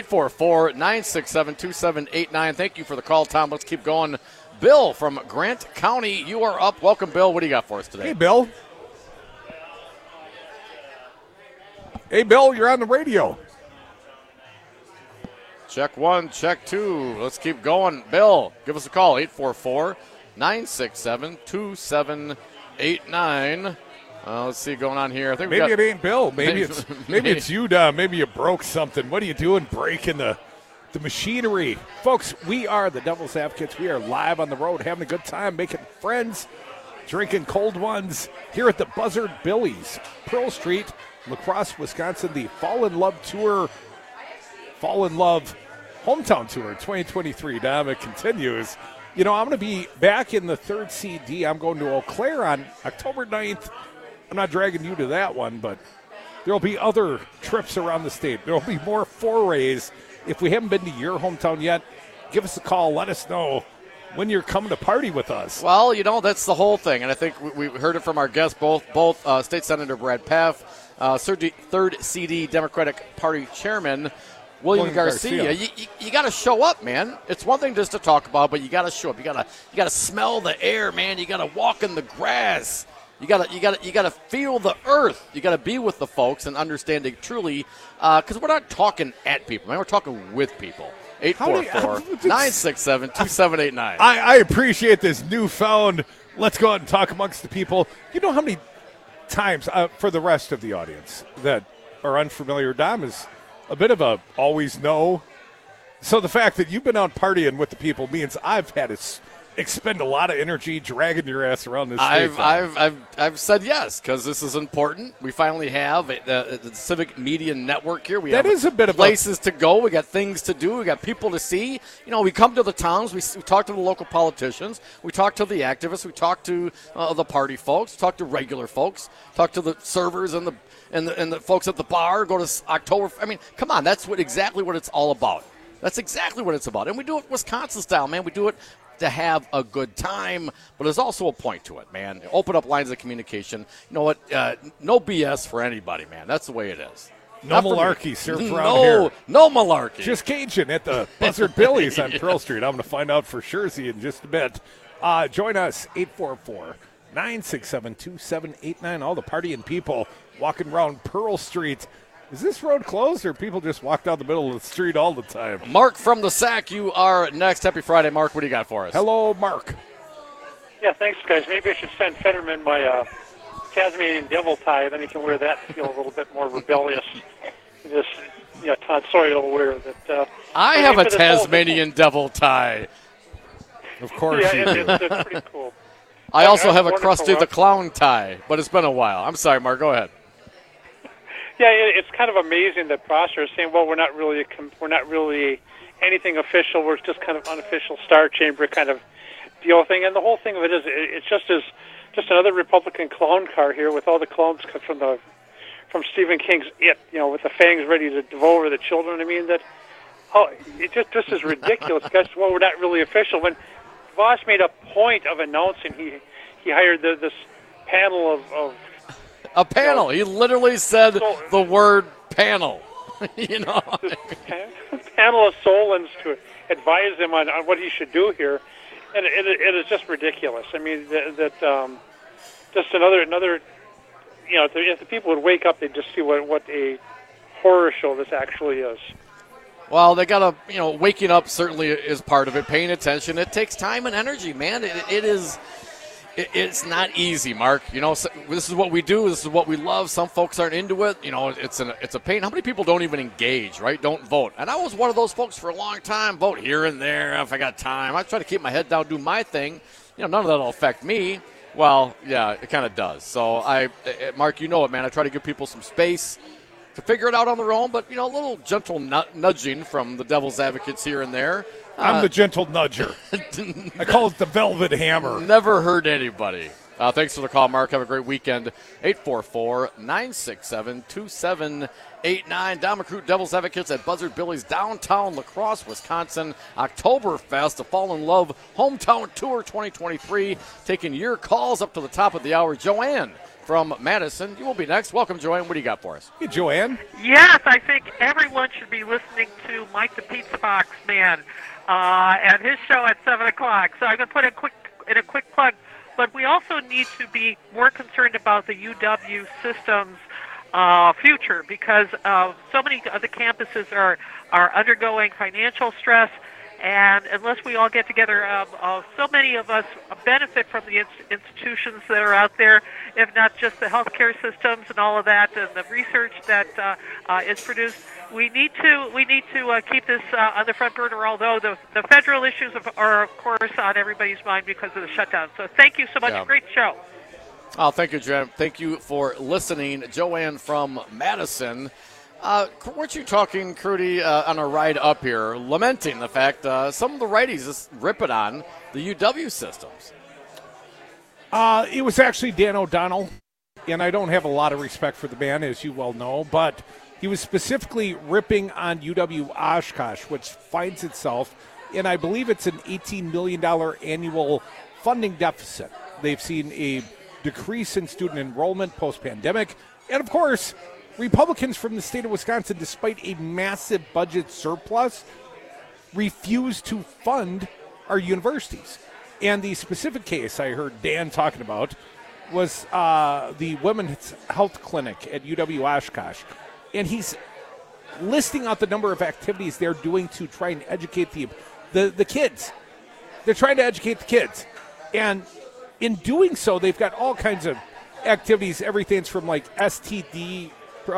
S12: 844-967-2789. Thank you for the call, Tom. Let's keep going. Bill from Grant County, you are up. Welcome, Bill. What do you got for us today?
S18: Hey, Bill. Hey, Bill, you're on the radio.
S12: Check 1, check 2. Let's keep going. Bill, give us a call, 844-967-2789. Let's see going on here. I think
S18: maybe it ain't Bill. Maybe it's you, Dom. Maybe you broke something. What are you doing breaking the machinery? Folks, we are the Devil's Advocates. We are live on the road, having a good time, making friends, drinking cold ones here at the Buzzard Billy's, Pearl Street, La Crosse, Wisconsin. The Fall in Love Tour, Fall in Love Hometown Tour 2023. Dom, it continues. You know, I'm going to be back in the third CD. I'm going to Eau Claire on October 9th. I'm not dragging you to that one, but there will be other trips around the state. There will be more forays. If we haven't been to your hometown yet, give us a call. Let us know when you're coming to party with us.
S12: Well, you know, that's the whole thing. And I think we heard it from our guests, both State Senator Brad Paff, third CD Democratic Party Chairman William Garcia. You got to show up, man. It's one thing just to talk about, but you got to show up. You got to smell the air, man. You got to walk in the grass. You gotta feel the earth. You gotta be with the folks and understand it truly, because we're not talking at people, man. We're talking with people. 844-967-2789.
S18: I appreciate this newfound. Let's go out and talk amongst the people. You know how many times for the rest of the audience that are unfamiliar, Dom is a bit of a always know. So the fact that you've been out partying with the people means I've had to expend a lot of energy dragging your ass around this state.
S12: I've said yes, because this is important. We finally have the Civic Media Network here. We have
S18: is a bit of
S12: places to go. We got things to do. We got people to see. You know, we come to the towns. We talk to the local politicians. We talk to the activists. We talk to the party folks. Talk to regular folks. Talk to the servers and the folks at the bar. Go to October. I mean, come on. That's exactly what it's all about. That's exactly what it's about. And we do it Wisconsin style, man. We do it to have a good time, but there's also a point to it, man. Open up lines of communication. You know what? No BS for anybody, man. That's the way it is.
S18: No malarkey, sir, around here.
S12: No malarkey.
S18: Just Cajun at the Buzzard Billy's on Pearl Street. I'm going to find out for sure in just a bit. Join us, 844-967-2789. All the partying people walking around Pearl Street. Is this road closed, or people just walk down the middle of the street all the time?
S12: Mark from the Sac, you are next. Happy Friday, Mark. What do you got for us?
S18: Hello, Mark.
S3: Yeah, thanks, guys. Maybe I should send Fetterman my Tasmanian devil tie, then he can wear that and feel a little bit more rebellious. Just, Todd Sawyer wear that.
S12: I have a Tasmanian devil tie.
S18: Of course.
S3: Yeah, it's pretty cool.
S12: I also have a Krusty the Clown tie, but it's been a while. I'm sorry, Mark. Go ahead.
S3: Yeah, it's kind of amazing that Prosser is saying, "Well, we're not really anything official. We're just kind of unofficial Star Chamber kind of deal thing." And the whole thing of it is, it's just another Republican clown car here with all the clones from Stephen King's It, with the fangs ready to devour the children. I mean it just is ridiculous. Guys, well, we're not really official. When Voss made a point of announcing he hired this panel of
S12: a panel. He literally said the word panel.
S3: This panel of Solons to advise him on what he should do here, and it is just ridiculous. I mean, just another. If the people would wake up, they'd just see what a horror show this actually is.
S12: Well, they got to, waking up certainly is part of it. Paying attention, it takes time and energy, man. It's not easy, Mark. This is what we do. This is what we love. Some folks aren't into it. It's a pain. How many people don't even engage, right? Don't vote. And I was one of those folks for a long time. Vote here and there if I got time. I try to keep my head down, do my thing. None of that will affect me. Well, yeah, it kind of does. So Mark, you know it, man. I try to give people some space to figure it out on their own, but, a little gentle nudging from the Devil's Advocates here and there.
S18: I'm the gentle nudger. I call it the velvet hammer.
S12: Never hurt anybody. Thanks for the call, Mark. Have a great weekend. 844-967-2789. Don McCroot, Devil's Advocates at Buzzard Billy's downtown La Crosse, Wisconsin. Oktoberfest, the Fall in Love Hometown Tour 2023. Taking your calls up to the top of the hour. Joanne from Madison, you will be next. Welcome, Joanne. What do you got for us?
S18: Hey, Joanne.
S4: Yes, I think everyone should be listening to Mike the Pizza Box Man and his show at 7 o'clock. So I'm going to put in a quick plug. But we also need to be more concerned about the UW system's future because so many of the campuses are undergoing financial stress. And unless we all get together, so many of us benefit from the institutions that are out there, if not just the healthcare systems and all of that, and the research that is produced. We need to keep this on the front burner. Although the federal issues are, of course, on everybody's mind because of the shutdown. So thank you so much.
S12: Yeah.
S4: Great show.
S12: Oh, thank you, Joanne. Thank you for listening, Joanne from Madison. Weren't you talking, Crudy, on a ride up here, lamenting the fact some of the righties just rip it on the UW systems?
S18: It was actually Dan O'Donnell, and I don't have a lot of respect for the man, as you well know, but he was specifically ripping on UW Oshkosh, which finds itself in, I believe it's an $18 million annual funding deficit. They've seen a decrease in student enrollment post-pandemic, and of course, Republicans from the state of Wisconsin, despite a massive budget surplus, refuse to fund our universities. And the specific case I heard Dan talking about was the Women's Health Clinic at UW Oshkosh. And he's listing out the number of activities they're doing to try and educate the kids. They're trying to educate the kids. And in doing so, they've got all kinds of activities, everything's from like STD,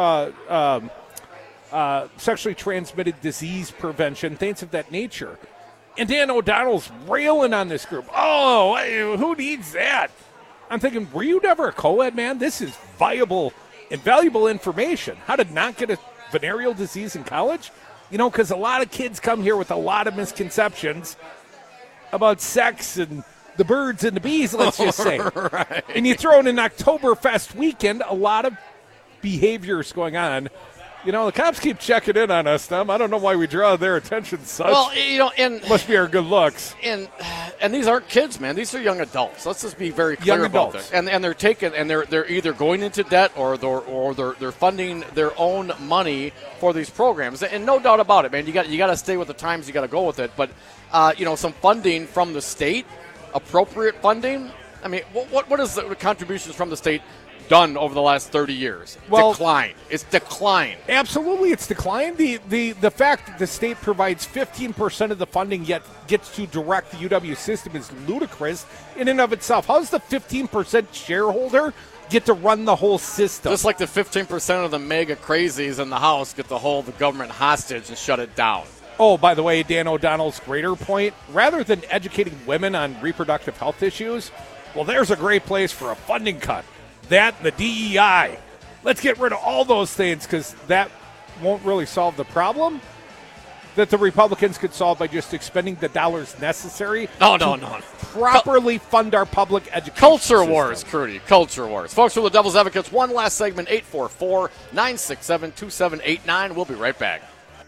S18: sexually transmitted disease prevention, things of that nature. And Dan O'Donnell's railing on this group. Oh, who needs that? I'm thinking, were you never a co-ed, man? This is viable and valuable information. How to not get a venereal disease in college? You know, because a lot of kids come here with a lot of misconceptions about sex and the birds and the bees, let's just say.
S12: Right.
S18: And you throw in an Oktoberfest weekend, a lot of behaviors going on. You know, the cops keep checking in on us, Tom. I don't know why we draw their attention such.
S12: Well, you know, and
S18: must be our good looks.
S12: And these aren't kids, man. These are young adults. Let's just be very clear about this. And they're taking and they're either going into debt or they're funding their own money for these programs. And no doubt about it, man. You got to stay with the times. You got to go with it. But you know, some funding from the state, appropriate funding. I mean, what is the contributions from the state done over the last 30 years?
S18: Well,
S12: decline. It's declined.
S18: Absolutely, it's declined. The fact that the state provides 15% of the funding yet gets to direct the UW system is ludicrous in and of itself. How does the 15% shareholder get to run the whole system?
S12: Just like the 15% of the mega crazies in the House get to hold the government hostage and shut it down.
S18: Oh, by the way, Dan O'Donnell's greater point, rather than educating women on reproductive health issues, well, there's a great place for a funding cut. That and the DEI. Let's get rid of all those things because that won't really solve the problem that the Republicans could solve by just expending the dollars necessary
S12: to
S18: properly fund our public education
S12: Culture
S18: system.
S12: wars, Crudy. Culture wars. Folks, for the Devil's Advocates, one last segment, 844-967-2789. We'll be right back.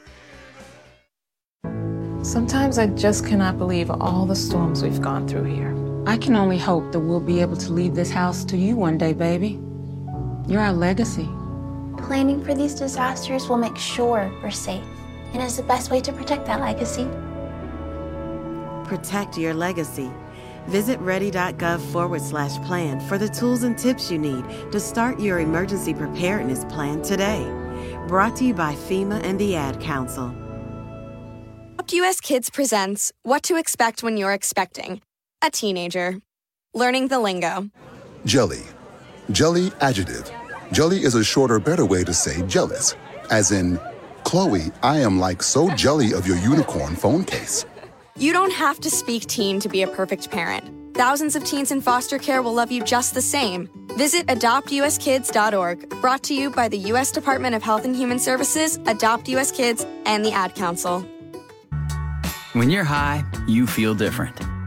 S6: Sometimes I just cannot believe all the storms we've gone through here.
S7: I can only hope that we'll be able to leave this house to you one day, baby. You're our legacy.
S33: Planning for these disasters will make sure we're safe, and is the best way to protect that legacy.
S8: Protect your legacy. Visit ready.gov/plan for the tools and tips you need to start your emergency preparedness plan today. Brought to you by FEMA and the Ad Council.
S9: US Kids presents What to Expect When You're Expecting a Teenager. Learning the lingo.
S10: Jelly. Jelly adjective. Jelly is a shorter, better way to say jealous. As in, Chloe, I am like so jelly of your unicorn phone case.
S9: You don't have to speak teen to be a perfect parent. Thousands of teens in foster care will love you just the same. Visit adoptuskids.org. Brought to you by the U.S. Department of Health and Human Services, Adopt U.S. Kids, and the Ad Council.
S11: When you're high, you feel different.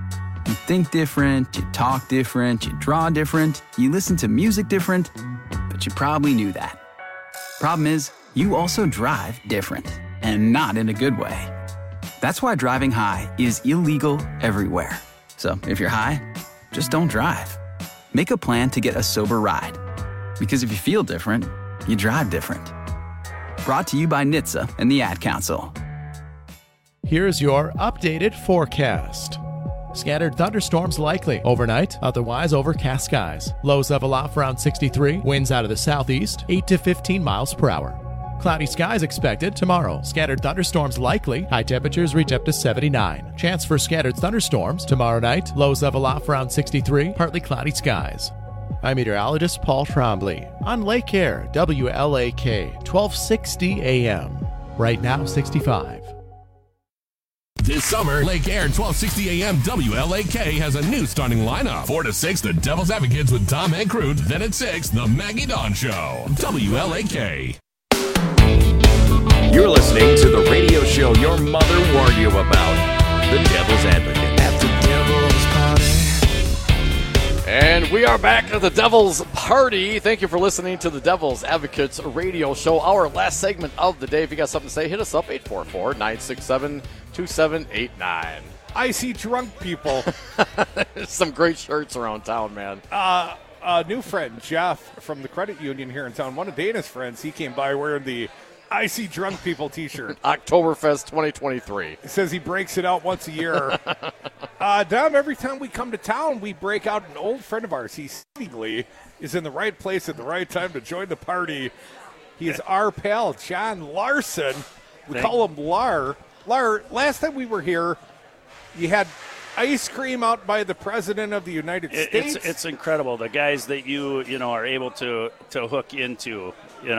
S1: You think different, you talk different, you draw different, you listen to music different, but you probably knew that. Problem is, you also drive different, and not in a good way. That's why driving high is illegal everywhere. So if you're high, just don't drive. Make a plan to get a sober ride. Because if you feel different, you drive different. Brought to you by NHTSA and the Ad Council.
S11: Here's your updated forecast. Scattered thunderstorms likely overnight, otherwise overcast skies. Lows level off around 63, winds out of the southeast, 8 to 15 miles per hour. Cloudy skies expected tomorrow. Scattered thunderstorms likely, high temperatures reach up to 79. Chance for scattered thunderstorms tomorrow night, lows level off around 63, partly cloudy skies. I'm meteorologist Paul Trombley on Lake Air, WLAK, 1260 AM. Right now, 65.
S13: This summer, Lake Air 1260 AM WLAK has a new starting lineup. 4 to 6, the Devil's Advocates with Tom and Crute. Then at 6, the Maggie Dawn Show. WLAK.
S35: You're listening to the radio show your mother warned you about. The Devil's Advocate.
S12: At the Devil's Party. And we are back at the Devil's Party. Thank you for listening to the Devil's Advocates radio show. Our last segment of the day. If you got something to say, hit us up, 844-967-2789.
S18: I see drunk people.
S12: There's some great shirts around town, man.
S18: A new friend, Jeff, from the credit union here in town, one of Dana's friends, he came by wearing the I See Drunk People t-shirt.
S12: Oktoberfest 2023.
S18: He says he breaks it out once a year. Dom, every time we come to town, we break out an old friend of ours. He seemingly is in the right place at the right time to join the party. He is our pal, John Larson. We call him Lar. Lar, last time we were here, you had ice cream out by the President of the United States.
S14: It's incredible, the guys that you are able to hook into,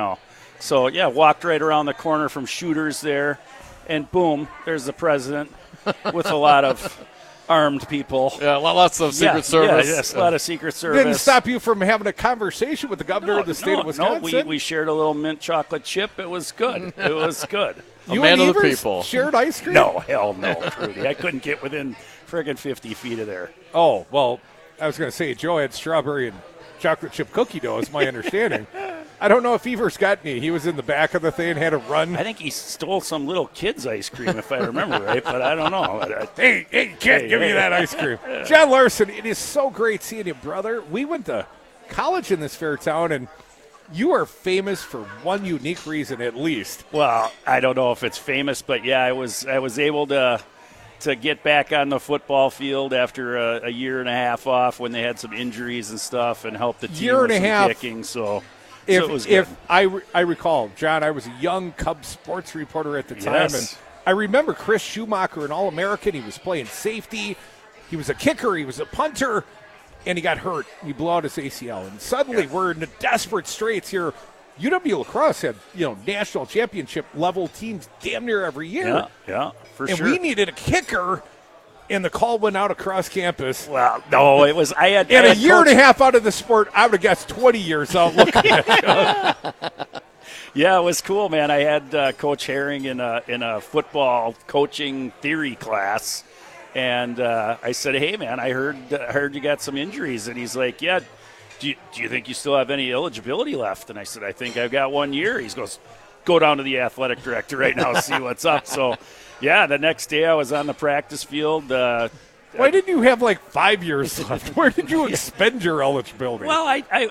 S14: So, yeah, walked right around the corner from Shooters there, and boom, there's the President with a lot of armed people.
S12: Yeah, lots of Secret Service.
S14: Yes, a lot of Secret Service.
S18: Didn't stop you from having a conversation with the governor of the state of Wisconsin?
S14: No, we shared a little mint chocolate chip. It was good. It was good.
S12: A man of the people.
S18: Shared ice cream?
S14: No, hell no, Rudy. I couldn't get within friggin' 50 feet of there.
S18: Oh, well, I was going to say, Joe had strawberry and chocolate chip cookie dough, is my understanding. I don't know if Evers got any. He was in the back of the thing, had a run.
S14: I think he stole some little kid's ice cream, if I remember right, but I don't know.
S18: Hey, kid, give me that ice cream. John Larson, it is so great seeing you, brother. We went to college in this fair town, and you are famous for one unique reason, at least.
S14: Well, I don't know if it's famous, but yeah, I was able to get back on the football field after a year and a half off when they had some injuries and stuff, and helped the team with some kicking. So it was good.
S18: If I recall, John, I was a young Cubs sports reporter at the time, and I remember Chris Schumacher, an All-American. He was playing safety. He was a kicker. He was a punter. And he got hurt. He blew out his ACL. And suddenly we're in the desperate straits here. UW Lacrosse had, national championship level teams damn near every year.
S14: Yeah, for
S18: sure.
S14: And
S18: we needed a kicker, and the call went out across campus.
S14: Well, no, it was. I had
S18: a year and a half out of the sport. I would have guessed 20 years out looking at it.
S14: Yeah, it was cool, man. I had Coach Herring in a football coaching theory class. And I said, hey, man, I heard you got some injuries. And he's like, yeah, do you think you still have any eligibility left? And I said, I think I've got 1 year. He goes, go down to the athletic director right now and see what's up. So, yeah, the next day I was on the practice field.
S18: Why didn't you have 5 years left? Where did you expend your eligibility?
S14: Well,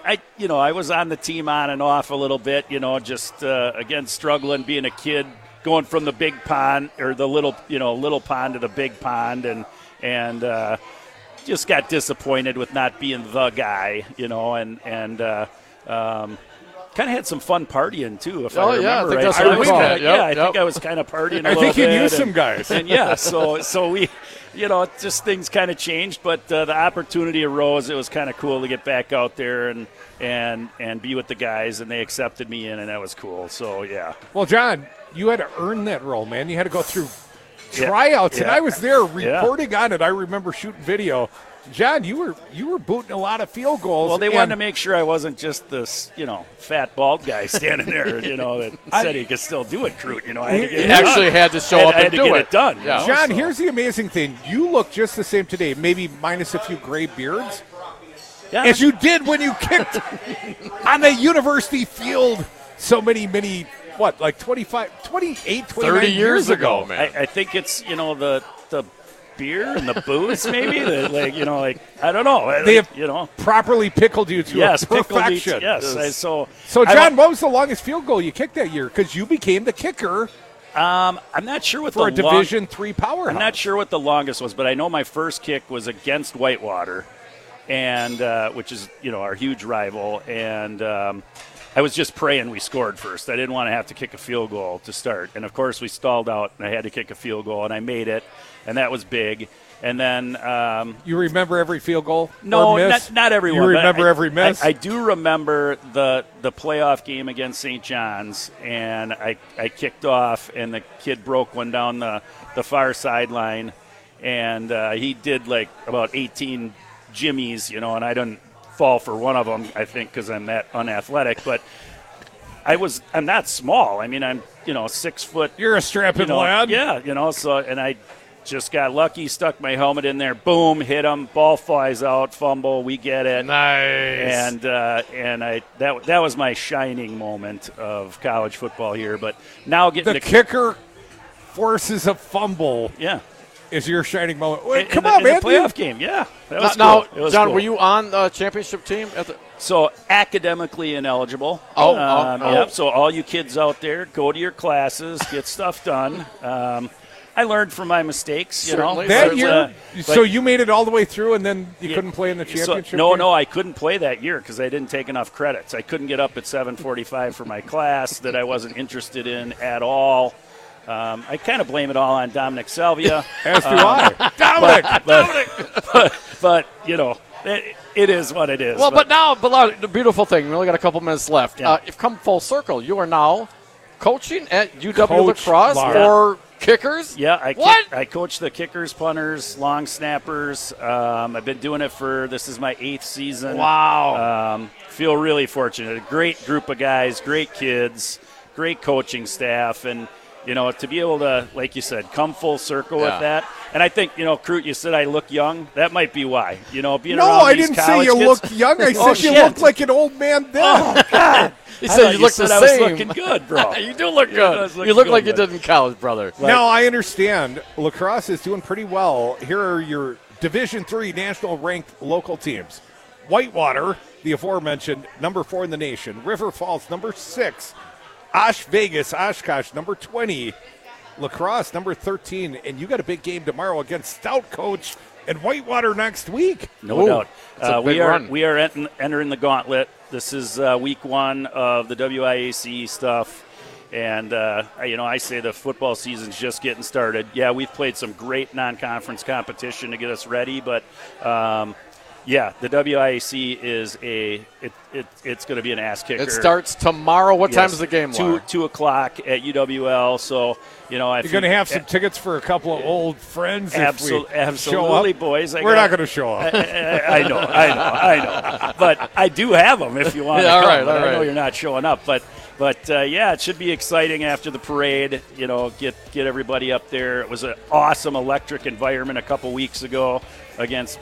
S14: I was on the team on and off a little bit, just, again, struggling being a kid. Going from the big pond or the little pond to the big pond, and just got disappointed with not being the guy, and kind of had some fun partying too. If I remember right, I think I was kind of partying.
S18: I think you knew some guys,
S14: and so we, just things kind of changed, but the opportunity arose. It was kind of cool to get back out there and be with the guys, and they accepted me in, and that was cool. So yeah.
S18: Well, John, you had to earn that role, man. You had to go through tryouts, and
S14: Yeah.
S18: I was there reporting on it. I remember shooting video. John, you were booting a lot of field goals.
S14: Well, they wanted to make sure I wasn't just this, fat bald guy standing there, that said he could still do it, Crute. I had to get it
S12: actually
S14: done.
S12: had to show up
S14: I had
S12: and
S14: to
S12: do
S14: get
S12: it.
S14: it done.
S12: Yeah.
S18: John, here's the amazing thing. You look just the same today, maybe minus a few gray beards, as you did when you kicked on the university field so many, like 25, 28, 29
S12: 30 years ago, man.
S14: I think it's, the beer and the booze, maybe. I don't know.
S18: They have properly pickled you to
S14: yes,
S18: perfection.
S14: Yes.
S18: So John, what was the longest field goal you kicked that year? Because you became the kicker.
S14: I'm not sure what
S18: for
S14: the
S18: a Division III powerhouse.
S14: I'm not sure what the longest was, but I know my first kick was against Whitewater, and which is our huge rival, and I was just praying we scored first. I didn't want to have to kick a field goal to start, and of course we stalled out, and I had to kick a field goal, and I made it, and that was big. And then
S18: you remember every field goal?
S14: No,
S18: or miss?
S14: not every
S18: You
S14: one.
S18: remember every miss?
S14: I do remember the playoff game against St. John's, and I kicked off, and the kid broke one down the far sideline, and he did like about 18 jimmies, and I didn't fall for one of them, I think, because I'm that unathletic, but I'm not small. I mean, I'm 6 foot.
S18: You're a strapping lad.
S14: Yeah, so, and I just got lucky, stuck my helmet in there, boom, hit him, ball flies out, fumble, we get it.
S12: Nice.
S14: And that was my shining moment of college football here. But now getting
S18: the kicker forces a fumble.
S14: Yeah.
S18: Is your shining moment.
S14: Come on, man. The playoff game, yeah. That was
S12: now,
S14: cool.
S12: John,
S14: cool.
S12: were you on the championship team?
S14: So academically ineligible.
S12: Oh.
S14: So all you kids out there, go to your classes, get stuff done. I learned from my mistakes,
S18: That year, so you made it all the way through, and then you couldn't play in the championship?
S14: No, I couldn't play that year because I didn't take enough credits. I couldn't get up at 7:45 for my class that I wasn't interested in at all. I kind of blame it all on Dominic Salvia.
S18: As do I. Dominic!
S14: But it is what it is.
S12: Well, but now, the beautiful thing, we only got a couple minutes left.
S14: Yeah.
S12: You've come full circle. You are now coaching at UW
S18: Coach
S12: Lacrosse for kickers?
S14: Yeah,
S12: I
S14: coach the kickers, punters, long snappers. I've been doing it this is my 8th season.
S12: Wow.
S14: Feel really fortunate. A great group of guys, great kids, great coaching staff, and to be able to, like you said, come full circle with that. And I think, Crute, you said I look young. That might be why. Being around
S18: I
S14: these
S18: didn't say
S14: college
S18: you
S14: kids.
S18: looked young. I said you looked like an old man then.
S14: Oh, God.
S12: He said you look the same.
S14: I was looking good, bro.
S12: You do look good. You look like you did in college, brother.
S18: Now, I understand lacrosse is doing pretty well. Here are your Division III national-ranked local teams. Whitewater, the aforementioned, number 4 in the nation. River Falls, number 6. Vegas, Oshkosh, number 20. Lacrosse, number 13. And you got a big game tomorrow against Stout Coach and Whitewater next week.
S14: No doubt.
S12: We
S14: are entering the gauntlet. This is week 1 of the WIAC stuff. And, I say the football season's just getting started. Yeah, we've played some great non-conference competition to get us ready, but the WIAC is it's going to be an ass kicker.
S12: It starts tomorrow. What time is the game?
S14: 2 o'clock at UWL. So you're
S18: going to have some tickets for a couple of old friends.
S14: Absolutely,
S18: show up.
S14: boys.
S18: We're not going to show up.
S14: I know. But I do have them if you want to come.
S12: All right.
S14: I know you're not showing up, but it should be exciting after the parade. Get everybody up there. It was an awesome electric environment a couple weeks ago against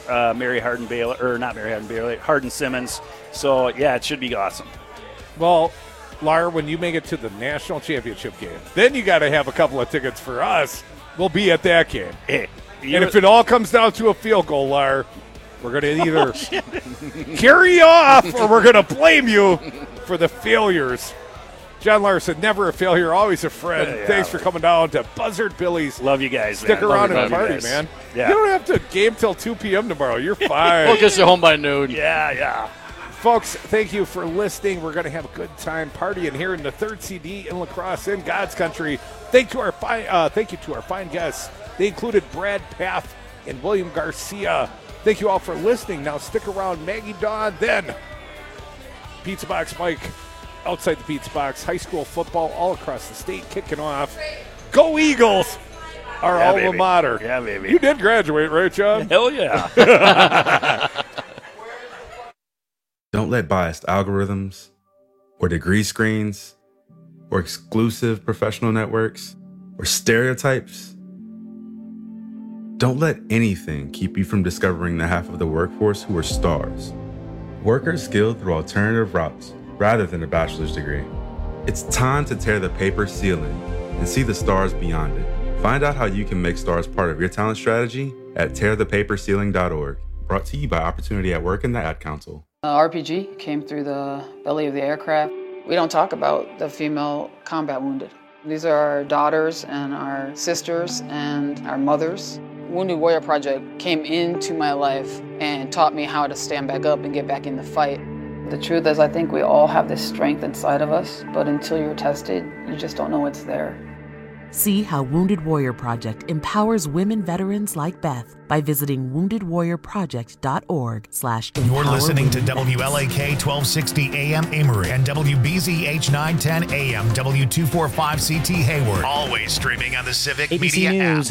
S14: Hardin Simmons. So it should be awesome.
S18: Well, Lar, when you make it to the national championship game, then you got to have a couple of tickets for us. We'll be at that game.
S14: Hey,
S18: and if it all comes down to a field goal, Lar, we're going to either carry you off or we're going to blame you for the failures. John Larson, never a failure, always a friend.
S14: Yeah.
S18: Thanks for coming down to Buzzard Billy's.
S14: Love you guys,
S18: Stick
S14: man.
S18: around
S14: Love
S18: and party,
S14: guys.
S18: man.
S14: Yeah.
S18: You don't have to game till 2 p.m. tomorrow. You're fine.
S12: We'll get you home by noon.
S14: Yeah.
S18: Folks, thank you for listening. We're going to have a good time partying here in the 3rd CD in Lacrosse in God's country. Thank you to our fine guests. They included Brad Paff and William Garcia. Thank you all for listening. Now stick around. Maggie Dawn, then Pizza Box Mike outside the Pizza Box. High school football all across the state kicking off. Go Eagles! our
S14: Yeah,
S18: alma
S14: baby.
S18: mater.
S14: Yeah, baby.
S18: You did graduate, right, John?
S14: Hell yeah.
S15: Don't let biased algorithms or degree screens or exclusive professional networks or stereotypes. Don't let anything keep you from discovering the half of the workforce who are stars. Workers skilled through alternative routes rather than a bachelor's degree. It's time to tear the paper ceiling and see the stars beyond it. Find out how you can make stars part of your talent strategy at tearthepaperceiling.org. Brought to you by Opportunity at Work and the Ad Council.
S6: RPG came through the belly of the aircraft. We don't talk about the female combat wounded. These are our daughters and our sisters and our mothers. Wounded Warrior Project came into my life and taught me how to stand back up and get back in the fight. The truth is, I think we all have this strength inside of us, but until you're tested, you just don't know it's there.
S16: See how Wounded Warrior Project empowers women veterans like Beth by visiting woundedwarriorproject.org/empower.
S19: You're listening to WLAK 1260 AM Amory and WBZH 910 AM W245CT Hayward. Always streaming on the Civic
S20: ABC
S19: Media
S20: News.
S19: app.